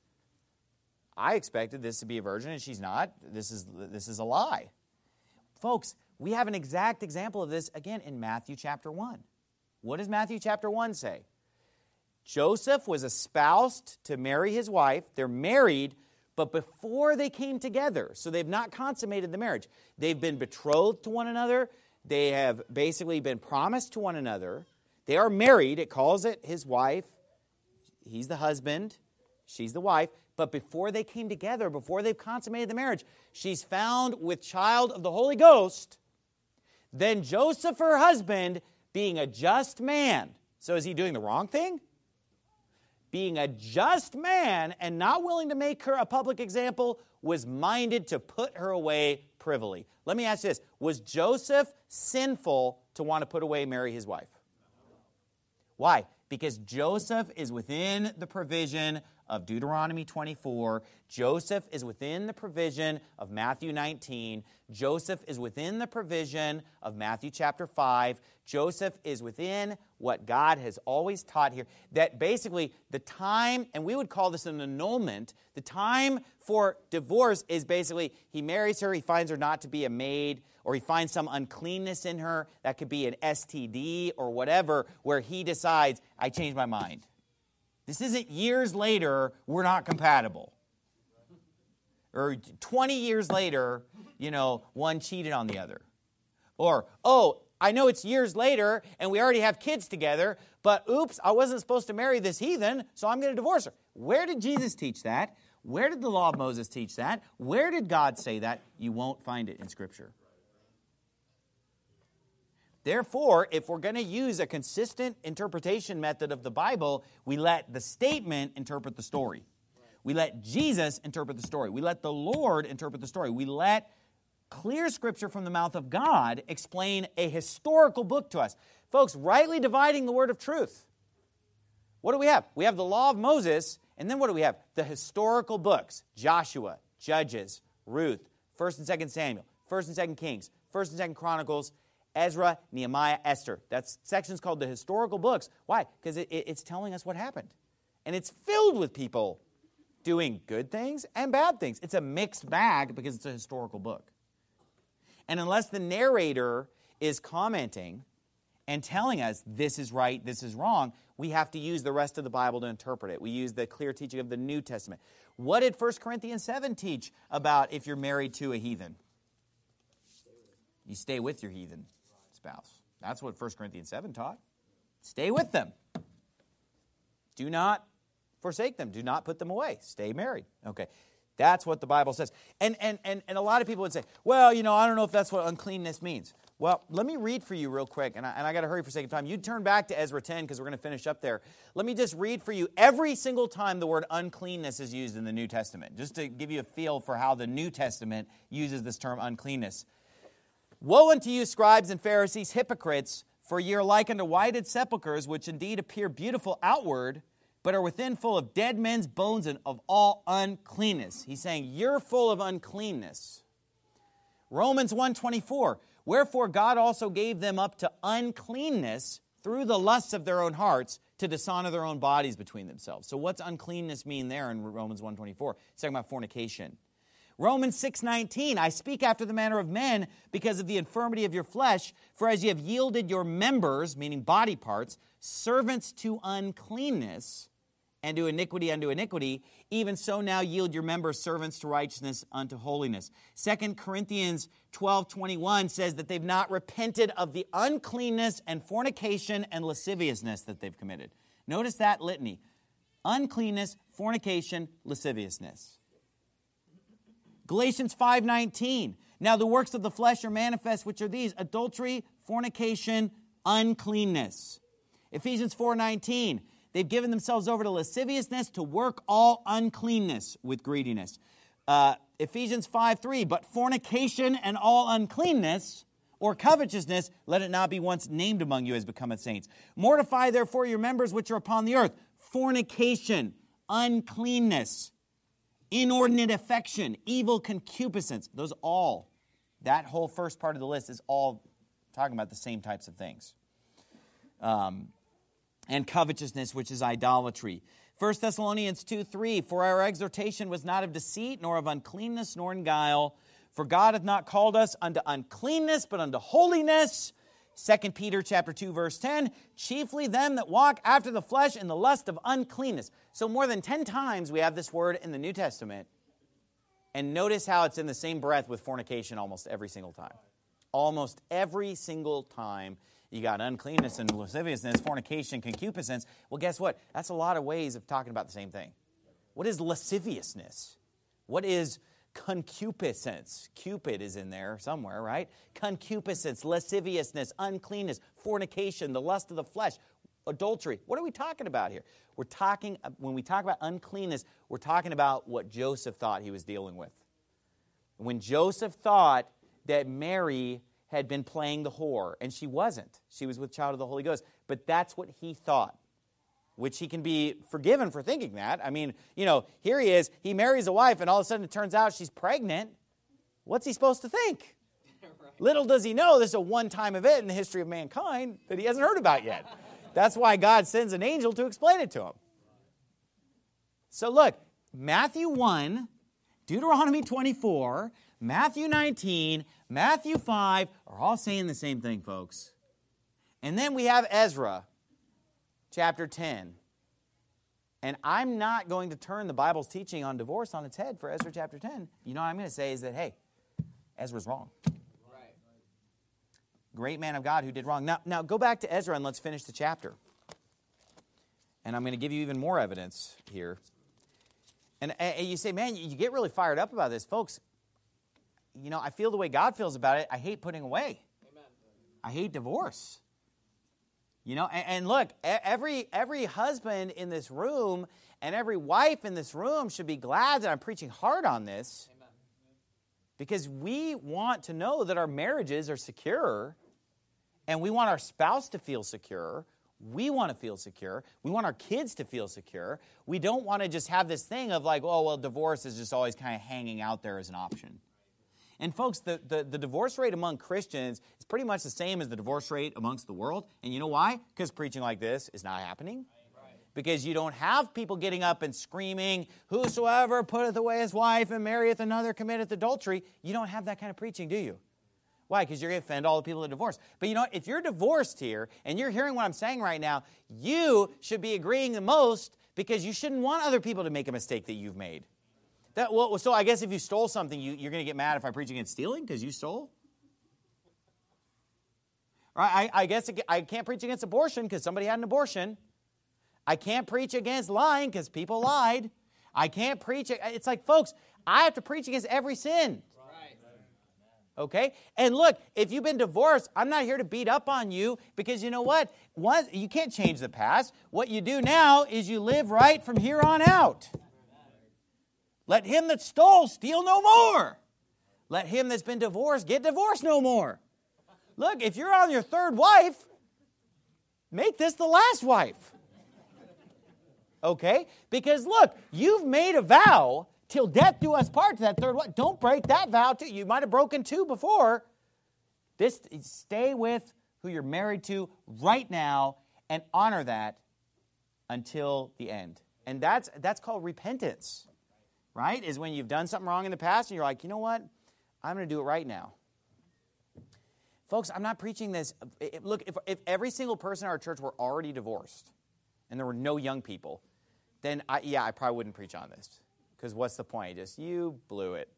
I expected this to be a virgin, and she's not. This is a lie. Folks, we have an exact example of this, again, in Matthew chapter 1. What does Matthew chapter 1 say? Joseph was espoused to marry his wife. They're married, but before they came together, so they've not consummated the marriage. They've been betrothed to one another. They have basically been promised to one another. They are married. It calls it his wife. He's the husband. She's the wife. But before they came together, before they've consummated the marriage, she's found with child of the Holy Ghost. Then Joseph, her husband, being a just man. So is he doing the wrong thing? Being a just man and not willing to make her a public example, was minded to put her away privily. Let me ask you this. Was Joseph sinful to want to put away Mary, his wife? Why? Because Joseph is within the provision of Deuteronomy 24. Joseph is within the provision of Matthew 19. Joseph is within the provision of Matthew chapter 5. Joseph is within what God has always taught here. That basically the time, and we would call this an annulment, the time for divorce is basically he marries her, he finds her not to be a maid, or he finds some uncleanness in her. That could be an STD or whatever, where he decides, I changed my mind. This isn't years later, we're not compatible. Or 20 years later, one cheated on the other. Or, I know it's years later and we already have kids together, but oops, I wasn't supposed to marry this heathen, so I'm going to divorce her. Where did Jesus teach that? Where did the law of Moses teach that? Where did God say that? You won't find it in Scripture. Therefore, if we're going to use a consistent interpretation method of the Bible, we let the statement interpret the story. We let Jesus interpret the story. We let the Lord interpret the story. We let clear Scripture from the mouth of God explain a historical book to us. Folks, rightly dividing the word of truth. What do we have? We have the law of Moses, and then what do we have? The historical books. Joshua, Judges, Ruth, 1st and 2nd Samuel, 1st and 2nd Kings, 1st and 2nd Chronicles, Ezra, Nehemiah, Esther. That section's called the historical books. Why? Because it's telling us what happened. And it's filled with people doing good things and bad things. It's a mixed bag because it's a historical book. And unless the narrator is commenting and telling us this is right, this is wrong, we have to use the rest of the Bible to interpret it. We use the clear teaching of the New Testament. What did 1 Corinthians 7 teach about if you're married to a heathen? You stay with your heathen spouse. That's what 1 Corinthians 7 taught. Stay with them. Do not forsake them. Do not put them away. Stay married. Okay. That's what the Bible says. And a lot of people would say, well, I don't know if that's what uncleanness means. Well, let me read for you real quick, and I got to hurry for sake of time. You turn back to Ezra 10 because we're going to finish up there. Let me just read for you every single time the word uncleanness is used in the New Testament, just to give you a feel for how the New Testament uses this term uncleanness. Woe unto you, scribes and Pharisees, hypocrites, for ye are like unto whited sepulchres, which indeed appear beautiful outward, but are within full of dead men's bones and of all uncleanness. He's saying, you're full of uncleanness. Romans 1:24, wherefore God also gave them up to uncleanness through the lusts of their own hearts to dishonor their own bodies between themselves. So what's uncleanness mean there in Romans 1:24? It's talking about fornication. Romans 6:19, I speak after the manner of men because of the infirmity of your flesh, for as ye have yielded your members, meaning body parts, servants to uncleanness, and to iniquity unto iniquity, even so now yield your members servants to righteousness unto holiness. 2 Corinthians 12:21 says that they've not repented of the uncleanness and fornication and lasciviousness that they've committed. Notice that litany. Uncleanness, fornication, lasciviousness. Galatians 5:19, now the works of the flesh are manifest, which are these: adultery, fornication, uncleanness. Ephesians 4:19, they've given themselves over to lasciviousness to work all uncleanness with greediness. Ephesians 5:3, but fornication and all uncleanness or covetousness, let it not be once named among you as becometh saints. Mortify therefore your members which are upon the earth. Fornication, uncleanness, inordinate affection, evil concupiscence. That whole first part of the list is all talking about the same types of things. And covetousness, which is idolatry. 1 Thessalonians 2:3, for our exhortation was not of deceit, nor of uncleanness, nor in guile. For God hath not called us unto uncleanness, but unto holiness. 2 Peter chapter 2, verse 10, chiefly them that walk after the flesh in the lust of uncleanness. So more than 10 times we have this word in the New Testament. And notice how it's in the same breath with fornication almost every single time. Almost every single time. You got uncleanness and lasciviousness, fornication, concupiscence. Well, guess what? That's a lot of ways of talking about the same thing. What is lasciviousness? What is concupiscence? Cupid is in there somewhere, right? Concupiscence, lasciviousness, uncleanness, fornication, the lust of the flesh, adultery. What are we talking about here? When we talk about uncleanness, we're talking about what Joseph thought he was dealing with. When Joseph thought that Mary had been playing the whore, and she wasn't. She was with child of the Holy Ghost. But that's what he thought, which he can be forgiven for thinking that. I mean, here he is, he marries a wife, and all of a sudden it turns out she's pregnant. What's he supposed to think? Right. Little does he know this is a one-time event in the history of mankind that he hasn't heard about yet. That's why God sends an angel to explain it to him. So look, Matthew 1, Deuteronomy 24, Matthew 19, Matthew 5 are all saying the same thing, folks. And then we have Ezra, chapter 10. And I'm not going to turn the Bible's teaching on divorce on its head for Ezra chapter 10. You know what I'm going to say is that, hey, Ezra's wrong. Right. Great man of God who did wrong. Now go back to Ezra and let's finish the chapter. And I'm going to give you even more evidence here. And you say, man, you get really fired up about this. Folks, I feel the way God feels about it. I hate putting away. Amen. I hate divorce. And look, every husband in this room and every wife in this room should be glad that I'm preaching hard on this. Amen. Because we want to know that our marriages are secure, and we want our spouse to feel secure. We want to feel secure. We want our kids to feel secure. We don't want to just have this thing of like, oh, well, divorce is just always kind of hanging out there as an option. And folks, the divorce rate among Christians is pretty much the same as the divorce rate amongst the world. And you know why? Because preaching like this is not happening. Right. Because you don't have people getting up and screaming, whosoever putteth away his wife and marrieth another committeth adultery. You don't have that kind of preaching, do you? Why? Because you're going to offend all the people that divorce. But you know what? If you're divorced here and you're hearing what I'm saying right now, you should be agreeing the most because you shouldn't want other people to make a mistake that you've made. So I guess if you stole something, you're going to get mad if I preach against stealing because you stole? Right? I guess I can't preach against abortion because somebody had an abortion. I can't preach against lying because people lied. I can't preach. It's like, folks, I have to preach against every sin. Okay? And look, if you've been divorced, I'm not here to beat up on you because you know what? You can't change the past. What you do now is you live right from here on out. Let him that stole steal no more. Let him that's been divorced get divorced no more. Look, if you're on your third wife, make this the last wife. Okay? Because look, you've made a vow till death do us part to that third wife. Don't break that vow too. You might have broken two before. Stay with who you're married to right now and honor that until the end. And that's called repentance, right? Is when you've done something wrong in the past and you're like, you know what? I'm going to do it right now. Folks, I'm not preaching this. Look, if every single person in our church were already divorced and there were no young people, then I probably wouldn't preach on this. Because what's the point? You blew it.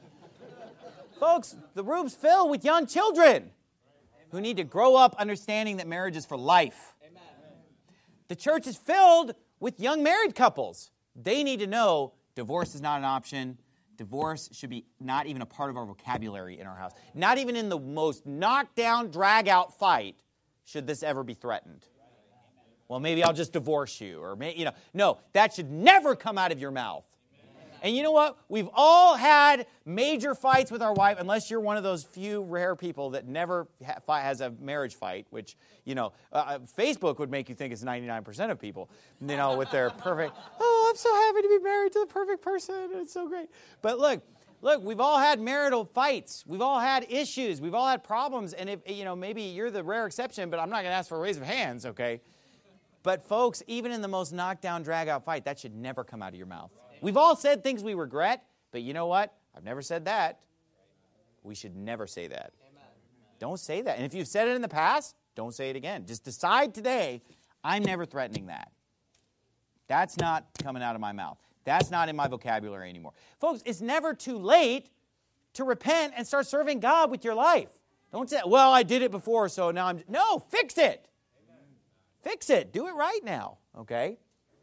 Folks, the room's filled with young children who need to grow up understanding that marriage is for life. Amen. The church is filled with young married couples. They need to know divorce is not an option. Divorce should be not even a part of our vocabulary in our house. Not even in the most knockdown, drag-out fight should this ever be threatened. Well, maybe I'll just divorce you. Or no, that should never come out of your mouth. And you know what? We've all had major fights with our wife, unless you're one of those few rare people that never has a marriage fight, which, Facebook would make you think it's 99% of people, with their perfect, I'm so happy to be married to the perfect person. It's so great. But look, we've all had marital fights. We've all had issues. We've all had problems. And if, maybe you're the rare exception, but I'm not going to ask for a raise of hands, okay? But folks, even in the most knockdown, drag-out fight, that should never come out of your mouth. We've all said things we regret, but you know what? I've never said that. We should never say that. Don't say that. And if you've said it in the past, don't say it again. Just decide today, I'm never threatening that. That's not coming out of my mouth. That's not in my vocabulary anymore. Folks, it's never too late to repent and start serving God with your life. Don't say, well, I did it before, so now I'm... No, fix it. Fix it. Do it right now, okay?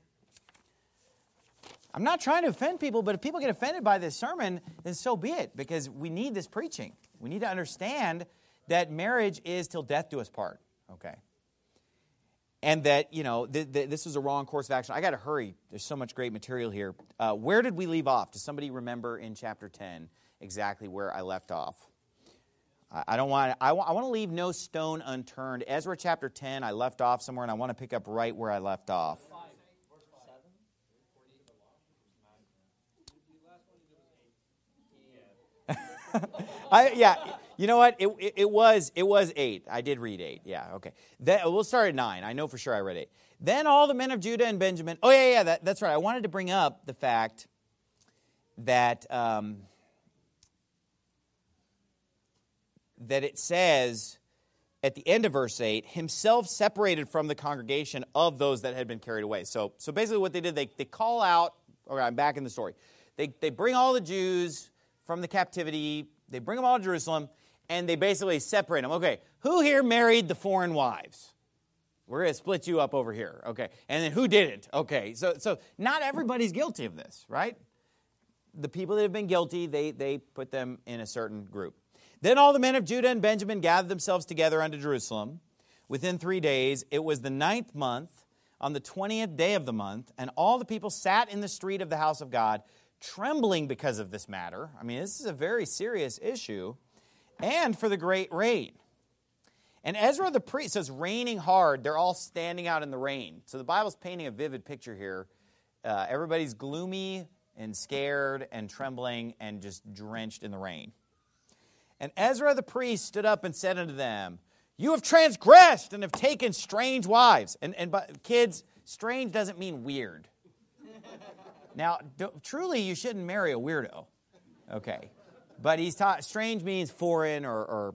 I'm not trying to offend people, but if people get offended by this sermon, then so be it, because we need this preaching. We need to understand that marriage is till death do us part, okay? And that, this was a wrong course of action. I got to hurry. There's so much great material here. Where did we leave off? Does somebody remember in chapter 10 exactly where I left off? I want to leave no stone unturned. Ezra chapter 10, I left off somewhere, and I want to pick up right where I left off. You know what? It was 8. I did read 8. Yeah, okay. We'll start at 9. I know for sure I read 8. Then all the men of Judah and Benjamin. Oh, yeah, that's right. I wanted to bring up the fact that that it says at the end of verse 8, himself separated from the congregation of those that had been carried away. So basically what they did, they call out, okay, I'm back in the story. They bring all the Jews from the captivity, they bring them all to Jerusalem, and they basically separate them. Okay, who here married the foreign wives? We're going to split you up over here, okay? And then who didn't? Okay, so not everybody's guilty of this, right? The people that have been guilty, they put them in a certain group. Then all the men of Judah and Benjamin gathered themselves together unto Jerusalem. Within 3 days, it was the 9th month, on the 20th day of the month, and all the people sat in the street of the house of God, trembling because of this matter. I mean, this is a very serious issue. And for the great rain. And Ezra the priest, so it's raining hard. They're all standing out in the rain. So the Bible's painting a vivid picture here. Everybody's gloomy and scared and trembling and just drenched in the rain. And Ezra the priest stood up and said unto them, you have transgressed and have taken strange wives. And kids, strange doesn't mean weird. Now, truly, you shouldn't marry a weirdo. Okay. But he's taught, strange means foreign or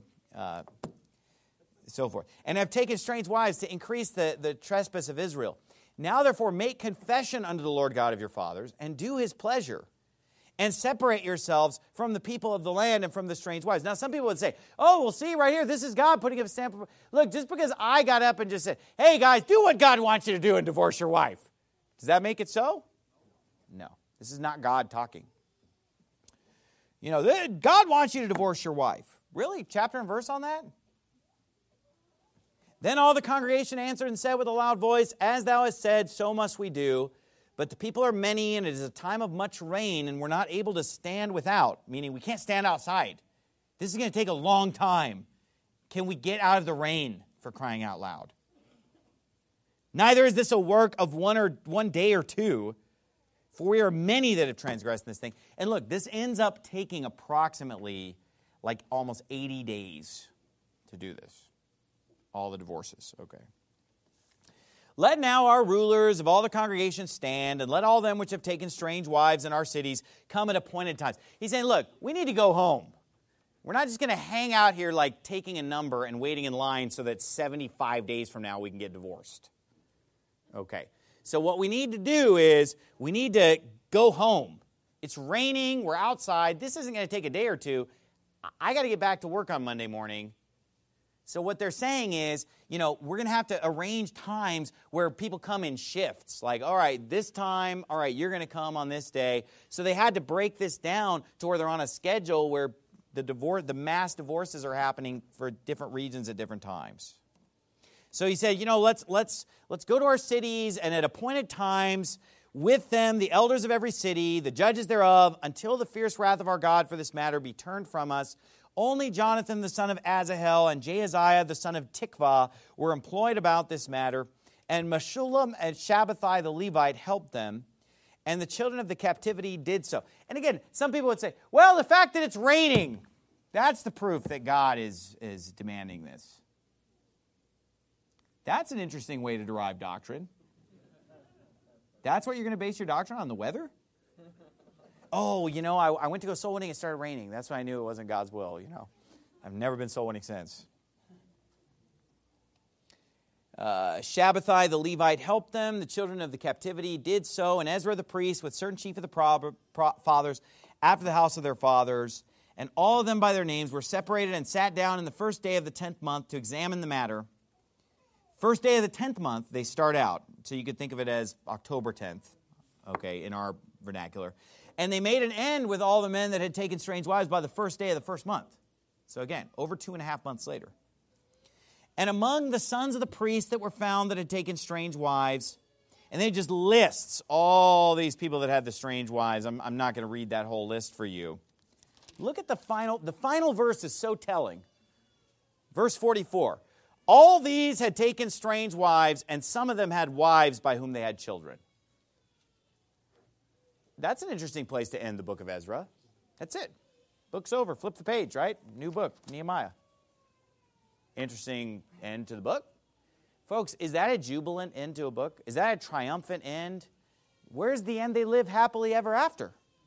so forth. And have taken strange wives to increase the trespass of Israel. Now, therefore, make confession unto the Lord God of your fathers, and do his pleasure, and separate yourselves from the people of the land and from the strange wives. Now, some people would say, oh, well, see, right here, this is God putting up a stamp. Look, just because I got up and just said, hey, guys, do what God wants you to do and divorce your wife. Does that make it so? No. This is not God talking. God wants you to divorce your wife. Really? Chapter and verse on that? Then all the congregation answered and said with a loud voice, as thou hast said, so must we do. But the people are many, and it is a time of much rain, and we're not able to stand without, meaning we can't stand outside. This is going to take a long time. Can we get out of the rain, for crying out loud? Neither is this a work of one day or two, for we are many that have transgressed this thing. And look, this ends up taking approximately like almost 80 days to do this. All the divorces, okay. Let now our rulers of all the congregations stand, and let all them which have taken strange wives in our cities come at appointed times. He's saying, look, we need to go home. We're not just going to hang out here like taking a number and waiting in line so that 75 days from now we can get divorced. Okay, so what we need to do is we need to go home. It's raining, we're outside. This isn't going to take a day or two. I got to get back to work on Monday morning. So what they're saying is, we're going to have to arrange times where people come in shifts. Like, all right, this time, all right, you're going to come on this day. So they had to break this down to where they're on a schedule where the mass divorces are happening for different regions at different times. So he said, let's go to our cities, and at appointed times with them the elders of every city, the judges thereof, until the fierce wrath of our God for this matter be turned from us. Only Jonathan the son of Asahel and Jahaziah the son of Tikvah were employed about this matter, and Meshullam and Shabbathai the Levite helped them, and the children of the captivity did so. And again, some people would say, well, the fact that it's raining, that's the proof that God is demanding this. That's an interesting way to derive doctrine. That's what you're going to base your doctrine on, the weather? Oh, I went to go soul winning, it started raining. That's when I knew it wasn't God's will, I've never been soul winning since. Shabbathai the Levite helped them. The children of the captivity did so. And Ezra the priest with certain chief of the fathers after the house of their fathers. And all of them by their names were separated and sat down in the first day of the 10th month to examine the matter. First day of the 10th month, they start out. So you could think of it as October 10th, okay, in our vernacular. And they made an end with all the men that had taken strange wives by the first day of the first month. So again, over 2.5 months later. And among the sons of the priests that were found that had taken strange wives, and then it just lists all these people that had the strange wives. I'm not going to read that whole list for you. Look at the final verse is so telling. Verse 44. All these had taken strange wives, and some of them had wives by whom they had children. That's an interesting place to end the book of Ezra. That's it. Book's over. Flip the page, right? New book, Nehemiah. Interesting end to the book. Folks, is that a jubilant end to a book? Is that a triumphant end? Where's the end? They live happily ever after.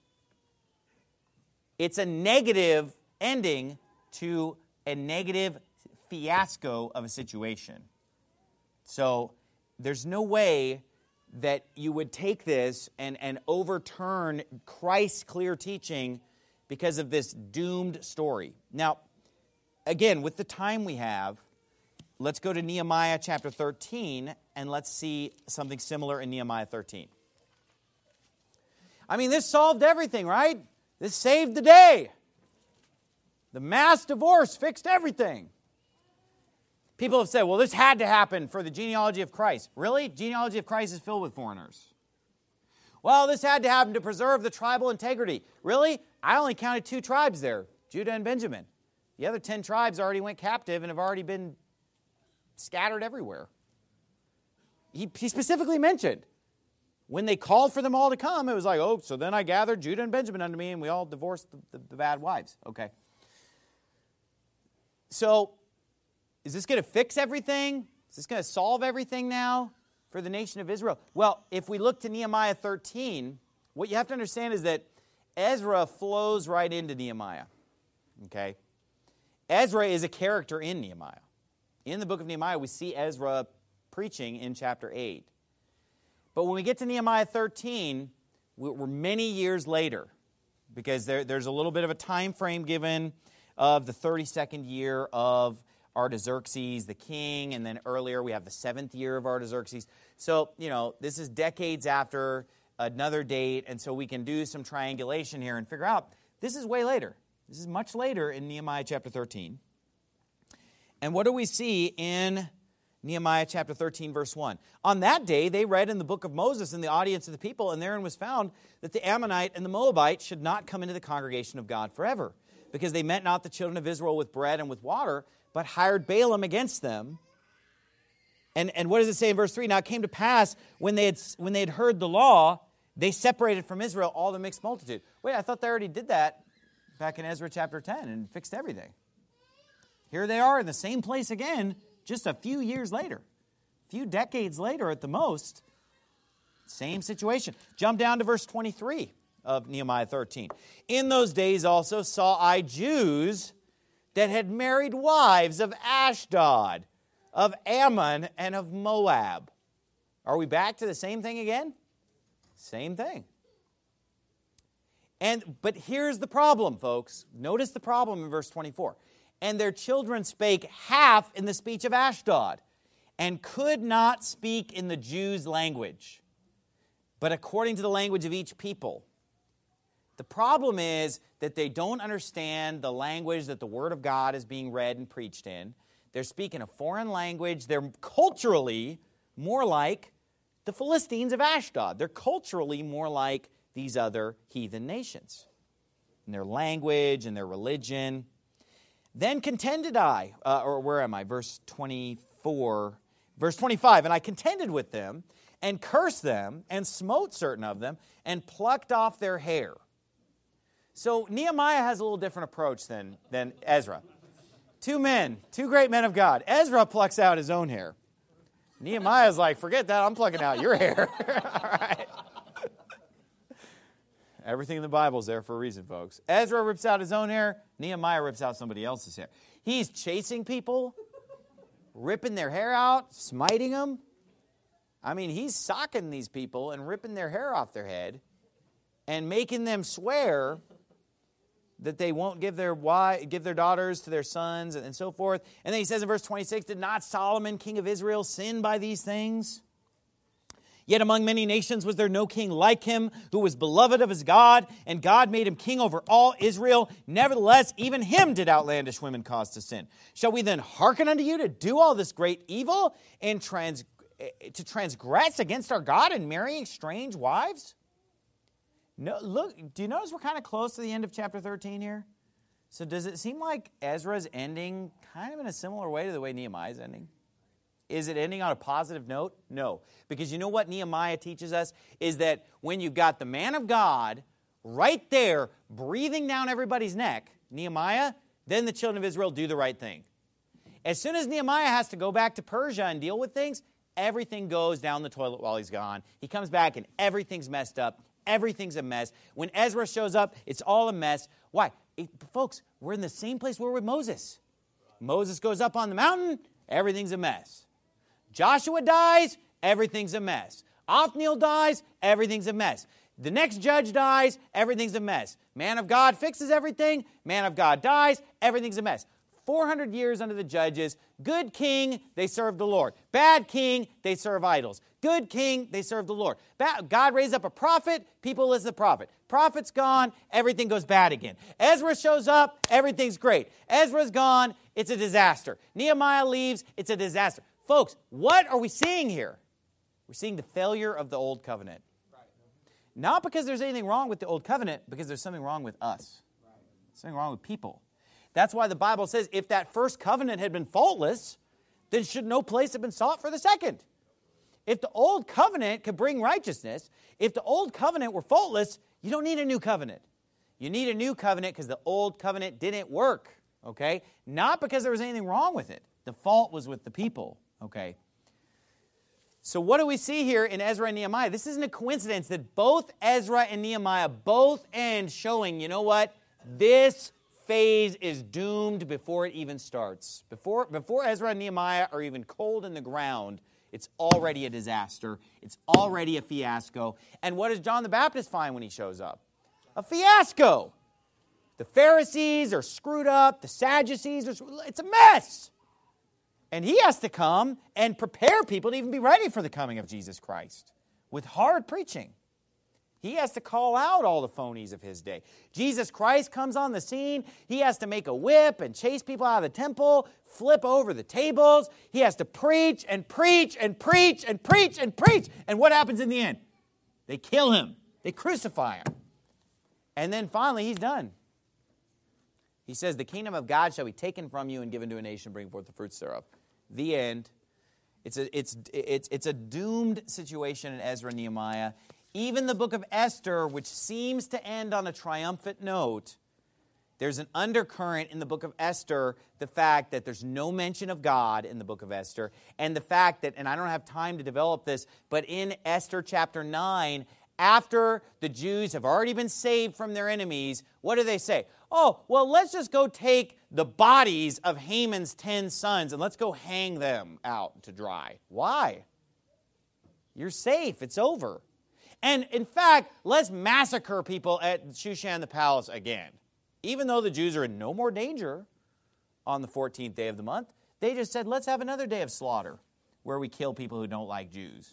It's a negative ending to a negative fiasco of a situation. So there's no way that you would take this and overturn Christ's clear teaching because of this doomed story. Now, again, with the time we have, let's go to Nehemiah chapter 13, and let's see something similar in Nehemiah 13. I mean, this solved everything, right? This saved the day. The mass divorce fixed everything. People have said, well, this had to happen for the genealogy of Christ. Really? Genealogy of Christ is filled with foreigners. Well, this had to happen to preserve the tribal integrity. Really? I only counted 2 tribes there, Judah and Benjamin. The other 10 tribes already went captive and have already been scattered everywhere. He specifically mentioned, when they called for them all to come, it was like, oh, so then I gathered Judah and Benjamin unto me, and we all divorced the bad wives. Okay. So, is this going to fix everything? Is this going to solve everything now for the nation of Israel? Well, if we look to Nehemiah 13, what you have to understand is that Ezra flows right into Nehemiah. Okay? Ezra is a character in Nehemiah. In the book of Nehemiah, we see Ezra preaching in chapter 8. But when we get to Nehemiah 13, we're many years later, because there's a little bit of a time frame given of the 32nd year of Artaxerxes, the king, and then earlier we have the 7th year of Artaxerxes. So, this is decades after another date, and so we can do some triangulation here and figure out This is way later. This is much later in Nehemiah chapter 13. And what do we see in Nehemiah chapter 13, verse 1? On that day, they read in the book of Moses in the audience of the people, and therein was found that the Ammonite and the Moabite should not come into the congregation of God forever, because they met not the children of Israel with bread and with water, but hired Balaam against them. And what does it say in verse 3? Now it came to pass, when they had heard the law, they separated from Israel all the mixed multitude. Wait, I thought they already did that back in Ezra chapter 10 and fixed everything. Here they are in the same place again, just a few years later. A few decades later at the most. Same situation. Jump down to verse 23 of Nehemiah 13. In those days also saw I Jews that had married wives of Ashdod, of Ammon, and of Moab. Are we back to the same thing again? Same thing. But here's the problem, folks. Notice the problem in verse 24. And their children spake half in the speech of Ashdod, and could not speak in the Jews' language, but according to the language of each people. The problem is that they don't understand the language that the Word of God is being read and preached in. They're speaking a foreign language. They're culturally more like the Philistines of Ashdod. They're culturally more like these other heathen nations in their language and their religion. Then contended I, or where am I? Verse 24, verse 25. And I contended with them, and cursed them, and smote certain of them, and plucked off their hair. So Nehemiah has a little different approach than Ezra. Two great men of God. Ezra plucks out his own hair. Nehemiah's like, forget that, I'm plucking out your hair. All right. Everything in the Bible is there for a reason, folks. Ezra rips out his own hair. Nehemiah rips out somebody else's hair. He's chasing people, ripping their hair out, smiting them. I mean, he's socking these people and ripping their hair off their head and making them swear that they won't give their daughters to their sons and so forth. And then he says in verse 26, did not Solomon, king of Israel, sin by these things? Yet among many nations was there no king like him, who was beloved of his God, and God made him king over all Israel. Nevertheless, even him did outlandish women cause to sin. Shall we then hearken unto you to do all this great evil and to transgress against our God in marrying strange wives? No, look, do you notice we're kind of close to the end of chapter 13 here? So does it seem like Ezra's ending kind of in a similar way to the way Nehemiah's ending? Is it ending on a positive note? No. Because you know what Nehemiah teaches us? Is that when you've got the man of God right there breathing down everybody's neck, Nehemiah, then the children of Israel do the right thing. As soon as Nehemiah has to go back to Persia and deal with things, everything goes down the toilet while he's gone. He comes back and everything's messed up. Everything's a mess. When Ezra shows up, it's all a mess. Why? Folks, we're in the same place we were with Moses. Moses goes up on the mountain, everything's a mess. Joshua dies, everything's a mess. Othniel dies, everything's a mess. The next judge dies, everything's a mess. Man of God fixes everything, man of God dies, everything's a mess. 400 years under the judges, good king, they serve the Lord. Bad king, they serve idols. Good king, they serve the Lord. God raised up a prophet, people listen to the prophet. Prophet's gone, everything goes bad again. Ezra shows up, everything's great. Ezra's gone, it's a disaster. Nehemiah leaves, it's a disaster. Folks, what are we seeing here? We're seeing the failure of the old covenant. Not because there's anything wrong with the old covenant, because there's something wrong with us. Something wrong with people. That's why the Bible says if that first covenant had been faultless, then should no place have been sought for the second. If the old covenant could bring righteousness, if the old covenant were faultless, you don't need a new covenant. You need a new covenant because the old covenant didn't work, okay? Not because there was anything wrong with it. The fault was with the people, okay? So what do we see here in Ezra and Nehemiah? This isn't a coincidence that both Ezra and Nehemiah both end showing, you know what? This phase is doomed before it even starts. Before Ezra and Nehemiah are even cold in the ground, it's already a disaster. It's already a fiasco. And what does John the Baptist find when he shows up? A fiasco. The Pharisees are screwed up. The Sadducees it's a mess. And he has to come and prepare people to even be ready for the coming of Jesus Christ with hard preaching. He has to call out all the phonies of his day. Jesus Christ comes on the scene. He has to make a whip and chase people out of the temple, flip over the tables. He has to preach and preach and preach and preach and preach. And what happens in the end? They kill him. They crucify him. And then finally, he's done. He says, the kingdom of God shall be taken from you and given to a nation, bring forth the fruits thereof. The end. It's a doomed situation in Ezra and Nehemiah. Even the book of Esther, which seems to end on a triumphant note, there's an undercurrent in the book of Esther, the fact that there's no mention of God in the book of Esther, and the fact that, and I don't have time to develop this, but in Esther chapter 9, after the Jews have already been saved from their enemies, what do they say? Oh, well, let's just go take the bodies of Haman's 10 sons and let's go hang them out to dry. Why? You're safe. It's over. And in fact, let's massacre people at Shushan the palace again. Even though the Jews are in no more danger on the 14th day of the month, they just said, let's have another day of slaughter where we kill people who don't like Jews.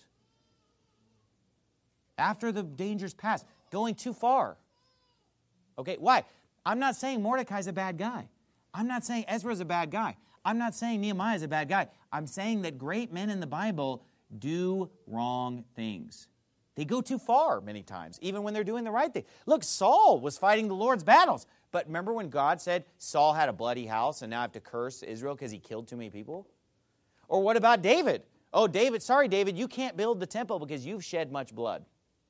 After the dangers pass, going too far. Okay, why? I'm not saying Mordecai's a bad guy. I'm not saying Ezra's a bad guy. I'm not saying Nehemiah's a bad guy. I'm saying that great men in the Bible do wrong things. They go too far many times, even when they're doing the right thing. Look, Saul was fighting the Lord's battles. But remember when God said Saul had a bloody house and now I have to curse Israel because he killed too many people? Or what about David? Oh, David, sorry, David, you can't build the temple because you've shed much blood.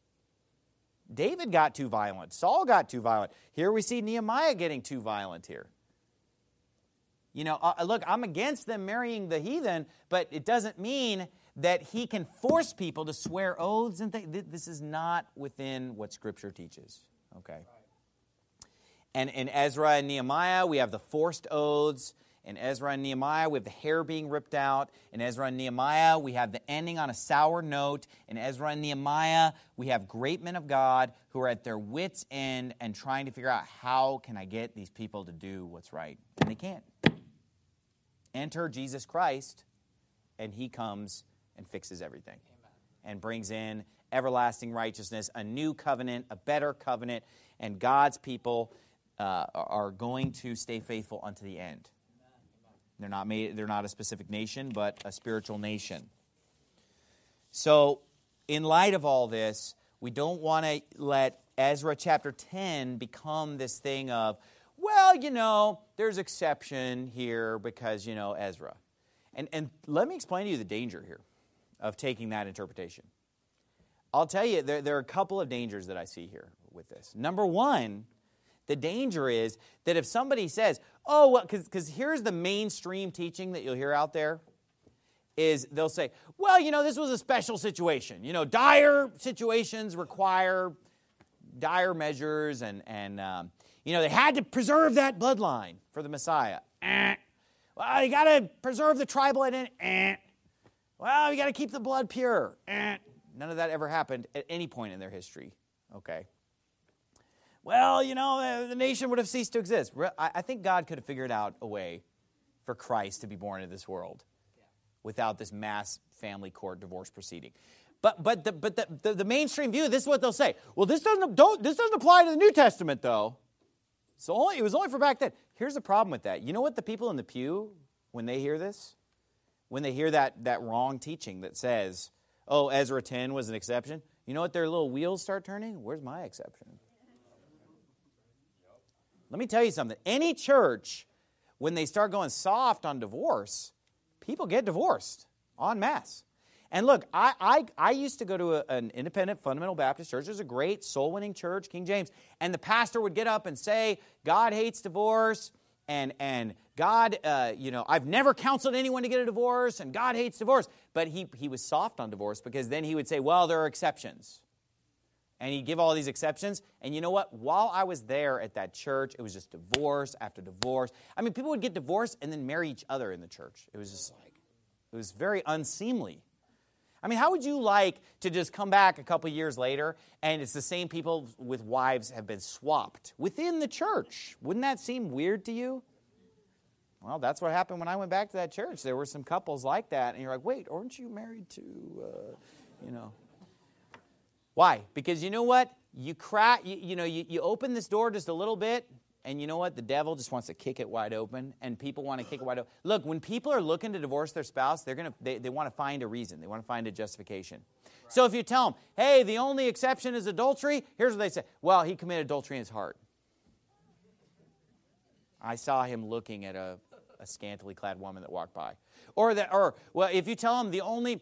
David got too violent. Saul got too violent. Here we see Nehemiah getting too violent here. You know, look, I'm against them marrying the heathen, but it doesn't mean that he can force people to swear oaths and things. This is not within what Scripture teaches. Okay. And in Ezra and Nehemiah, we have the forced oaths. In Ezra and Nehemiah, we have the hair being ripped out. In Ezra and Nehemiah, we have the ending on a sour note. In Ezra and Nehemiah, we have great men of God who are at their wits' end and trying to figure out, how can I get these people to do what's right? And they can't. Enter Jesus Christ, and he comes and fixes everything. Amen. And brings in everlasting righteousness, a new covenant, a better covenant, and God's people are going to stay faithful unto the end. They're not a specific nation, but a spiritual nation. So, in light of all this, we don't want to let Ezra chapter 10 become this thing of, well, you know, there's exception here because, you know, Ezra. And let me explain to you the danger here of taking that interpretation. I'll tell you, there are a couple of dangers that I see here with this. Number one, the danger is that if somebody says, oh, well, because here's the mainstream teaching that you'll hear out there, is they'll say, well, you know, this was a special situation. You know, dire situations require dire measures, and you know, they had to preserve that bloodline for the Messiah. Well, you got to preserve the tribal identity. Well, you got to keep the blood pure. None of that ever happened at any point in their history. Okay. Well, you know, the nation would have ceased to exist. I think God could have figured out a way for Christ to be born into this world without this mass family court divorce proceeding. But the mainstream view, this is what they'll say. Well, this doesn't apply to the New Testament, though. So it was only for back then. Here's the problem with that. You know what the people in the pew, when they hear this, when they hear that wrong teaching that says, oh, Ezra 10 was an exception, you know what their little wheels start turning? Where's my exception? Let me tell you something. Any church, when they start going soft on divorce, people get divorced en masse. And look, I used to go to an independent fundamental Baptist church. There's a great soul-winning church, King James. And the pastor would get up and say, God hates divorce, and God, I've never counseled anyone to get a divorce, and God hates divorce. But he was soft on divorce because then he would say, well, there are exceptions. And he'd give all these exceptions. And you know what? While I was there at that church, it was just divorce after divorce. I mean, people would get divorced and then marry each other in the church. It was just like, it was very unseemly. I mean, how would you like to just come back a couple years later and it's the same people with wives have been swapped within the church? Wouldn't that seem weird to you? Well, that's what happened when I went back to that church. There were some couples like that, and you're like, wait, aren't you married to, Why? Because you know what? You open this door just a little bit, and you know what? The devil just wants to kick it wide open, and people want to kick it wide open. Look, when people are looking to divorce their spouse, they want to find a reason. They want to find a justification. Right. So if you tell them, hey, the only exception is adultery, here's what they say. Well, he committed adultery in his heart. I saw him looking at a scantily clad woman that walked by. Or if you tell them the only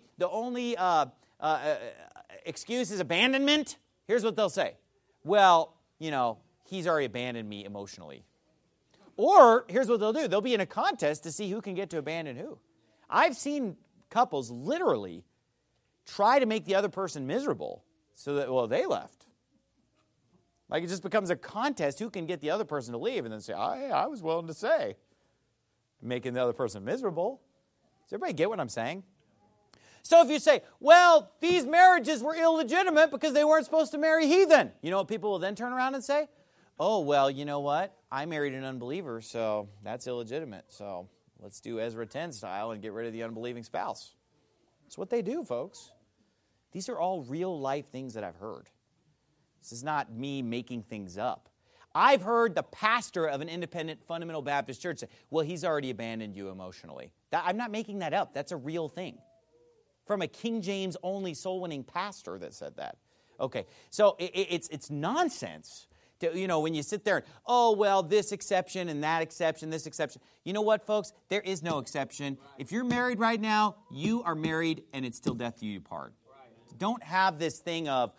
excuse is abandonment, here's what they'll say. Well, he's already abandoned me emotionally. Or here's what they'll do. They'll be in a contest to see who can get to abandon who. I've seen couples literally try to make the other person miserable so that, they left. Like it just becomes a contest who can get the other person to leave and then say, I was willing to say. Making the other person miserable. Does everybody get what I'm saying? So if you say, well, these marriages were illegitimate because they weren't supposed to marry heathen, you know what people will then turn around and say? Oh, well, you know what? I married an unbeliever, so that's illegitimate. So let's do Ezra 10 style and get rid of the unbelieving spouse. That's what they do, folks. These are all real life things that I've heard. This is not me making things up. I've heard the pastor of an independent fundamental Baptist church say, well, he's already abandoned you emotionally. I'm not making that up. That's a real thing. From a King James only soul-winning pastor that said that. Okay, so it's nonsense. When you sit there and, this exception and that exception, this exception. You know what, folks? There is no exception. If you're married right now, you are married and it's till death do you part. Don't have this thing of,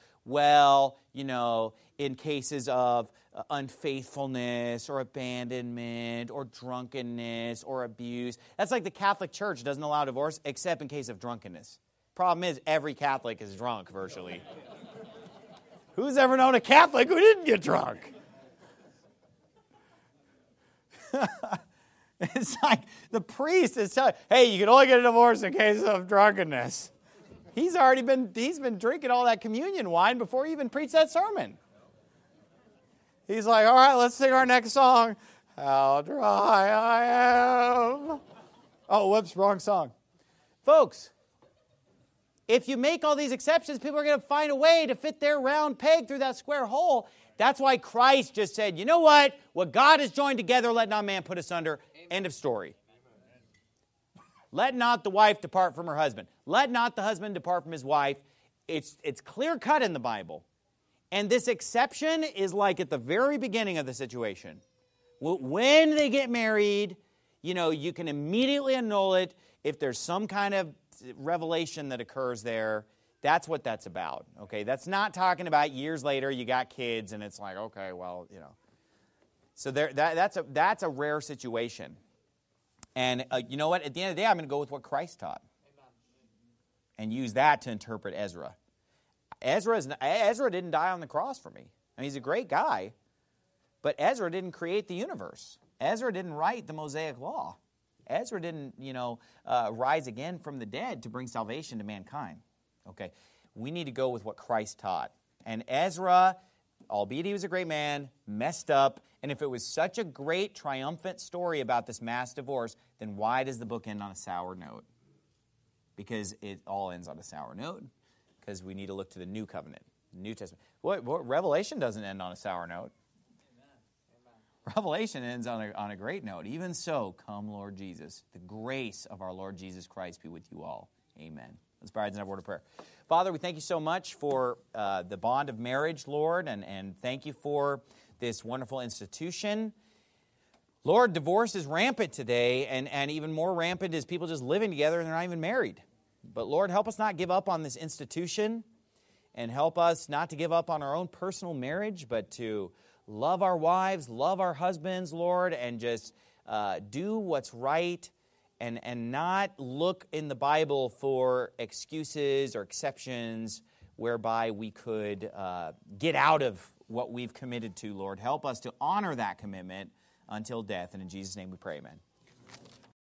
in cases of unfaithfulness or abandonment or drunkenness or abuse. That's like the Catholic Church doesn't allow divorce except in case of drunkenness. Problem is, every Catholic is drunk virtually. Who's ever known a Catholic who didn't get drunk? It's like the priest is telling, hey, you can only get a divorce in case of drunkenness. He's been drinking all that communion wine before he even preached that sermon. He's like, all right, let's sing our next song. How dry I am. Oh, whoops, wrong song. Folks, if you make all these exceptions, people are going to find a way to fit their round peg through that square hole. That's why Christ just said, you know what? What God has joined together, let not man put asunder. Amen. End of story. Amen. Let not the wife depart from her husband. Let not the husband depart from his wife. It's clear cut in the Bible. And this exception is like at the very beginning of the situation. When they get married, you can immediately annul it if there's some kind of revelation that occurs there. That's what that's about. Okay, that's not talking about years later you got kids and it's like, okay, well, So that's a rare situation. And you know what? At the end of the day, I'm going to go with what Christ taught. And use that to interpret Ezra. Ezra didn't die on the cross for me. I mean, he's a great guy, but Ezra didn't create the universe. Ezra didn't write the Mosaic Law. Ezra didn't, rise again from the dead to bring salvation to mankind. Okay, we need to go with what Christ taught. And Ezra, albeit he was a great man, messed up. And if it was such a great triumphant story about this mass divorce, then why does the book end on a sour note? Because it all ends on a sour note. Because we need to look to the New Covenant, New Testament. What Revelation doesn't end on a sour note. Amen. Revelation ends on a great note. Even so, come Lord Jesus. The grace of our Lord Jesus Christ be with you all. Amen. Let's bow our heads and have a word of prayer. Father, we thank you so much for the bond of marriage, Lord, and thank you for this wonderful institution. Lord, divorce is rampant today, and even more rampant is people just living together and they're not even married. But Lord, help us not give up on this institution, and help us not to give up on our own personal marriage, but to love our wives, love our husbands, Lord, and just do what's right, and not look in the Bible for excuses or exceptions whereby we could get out of what we've committed to, Lord. Help us to honor that commitment until death, and in Jesus' name we pray, amen.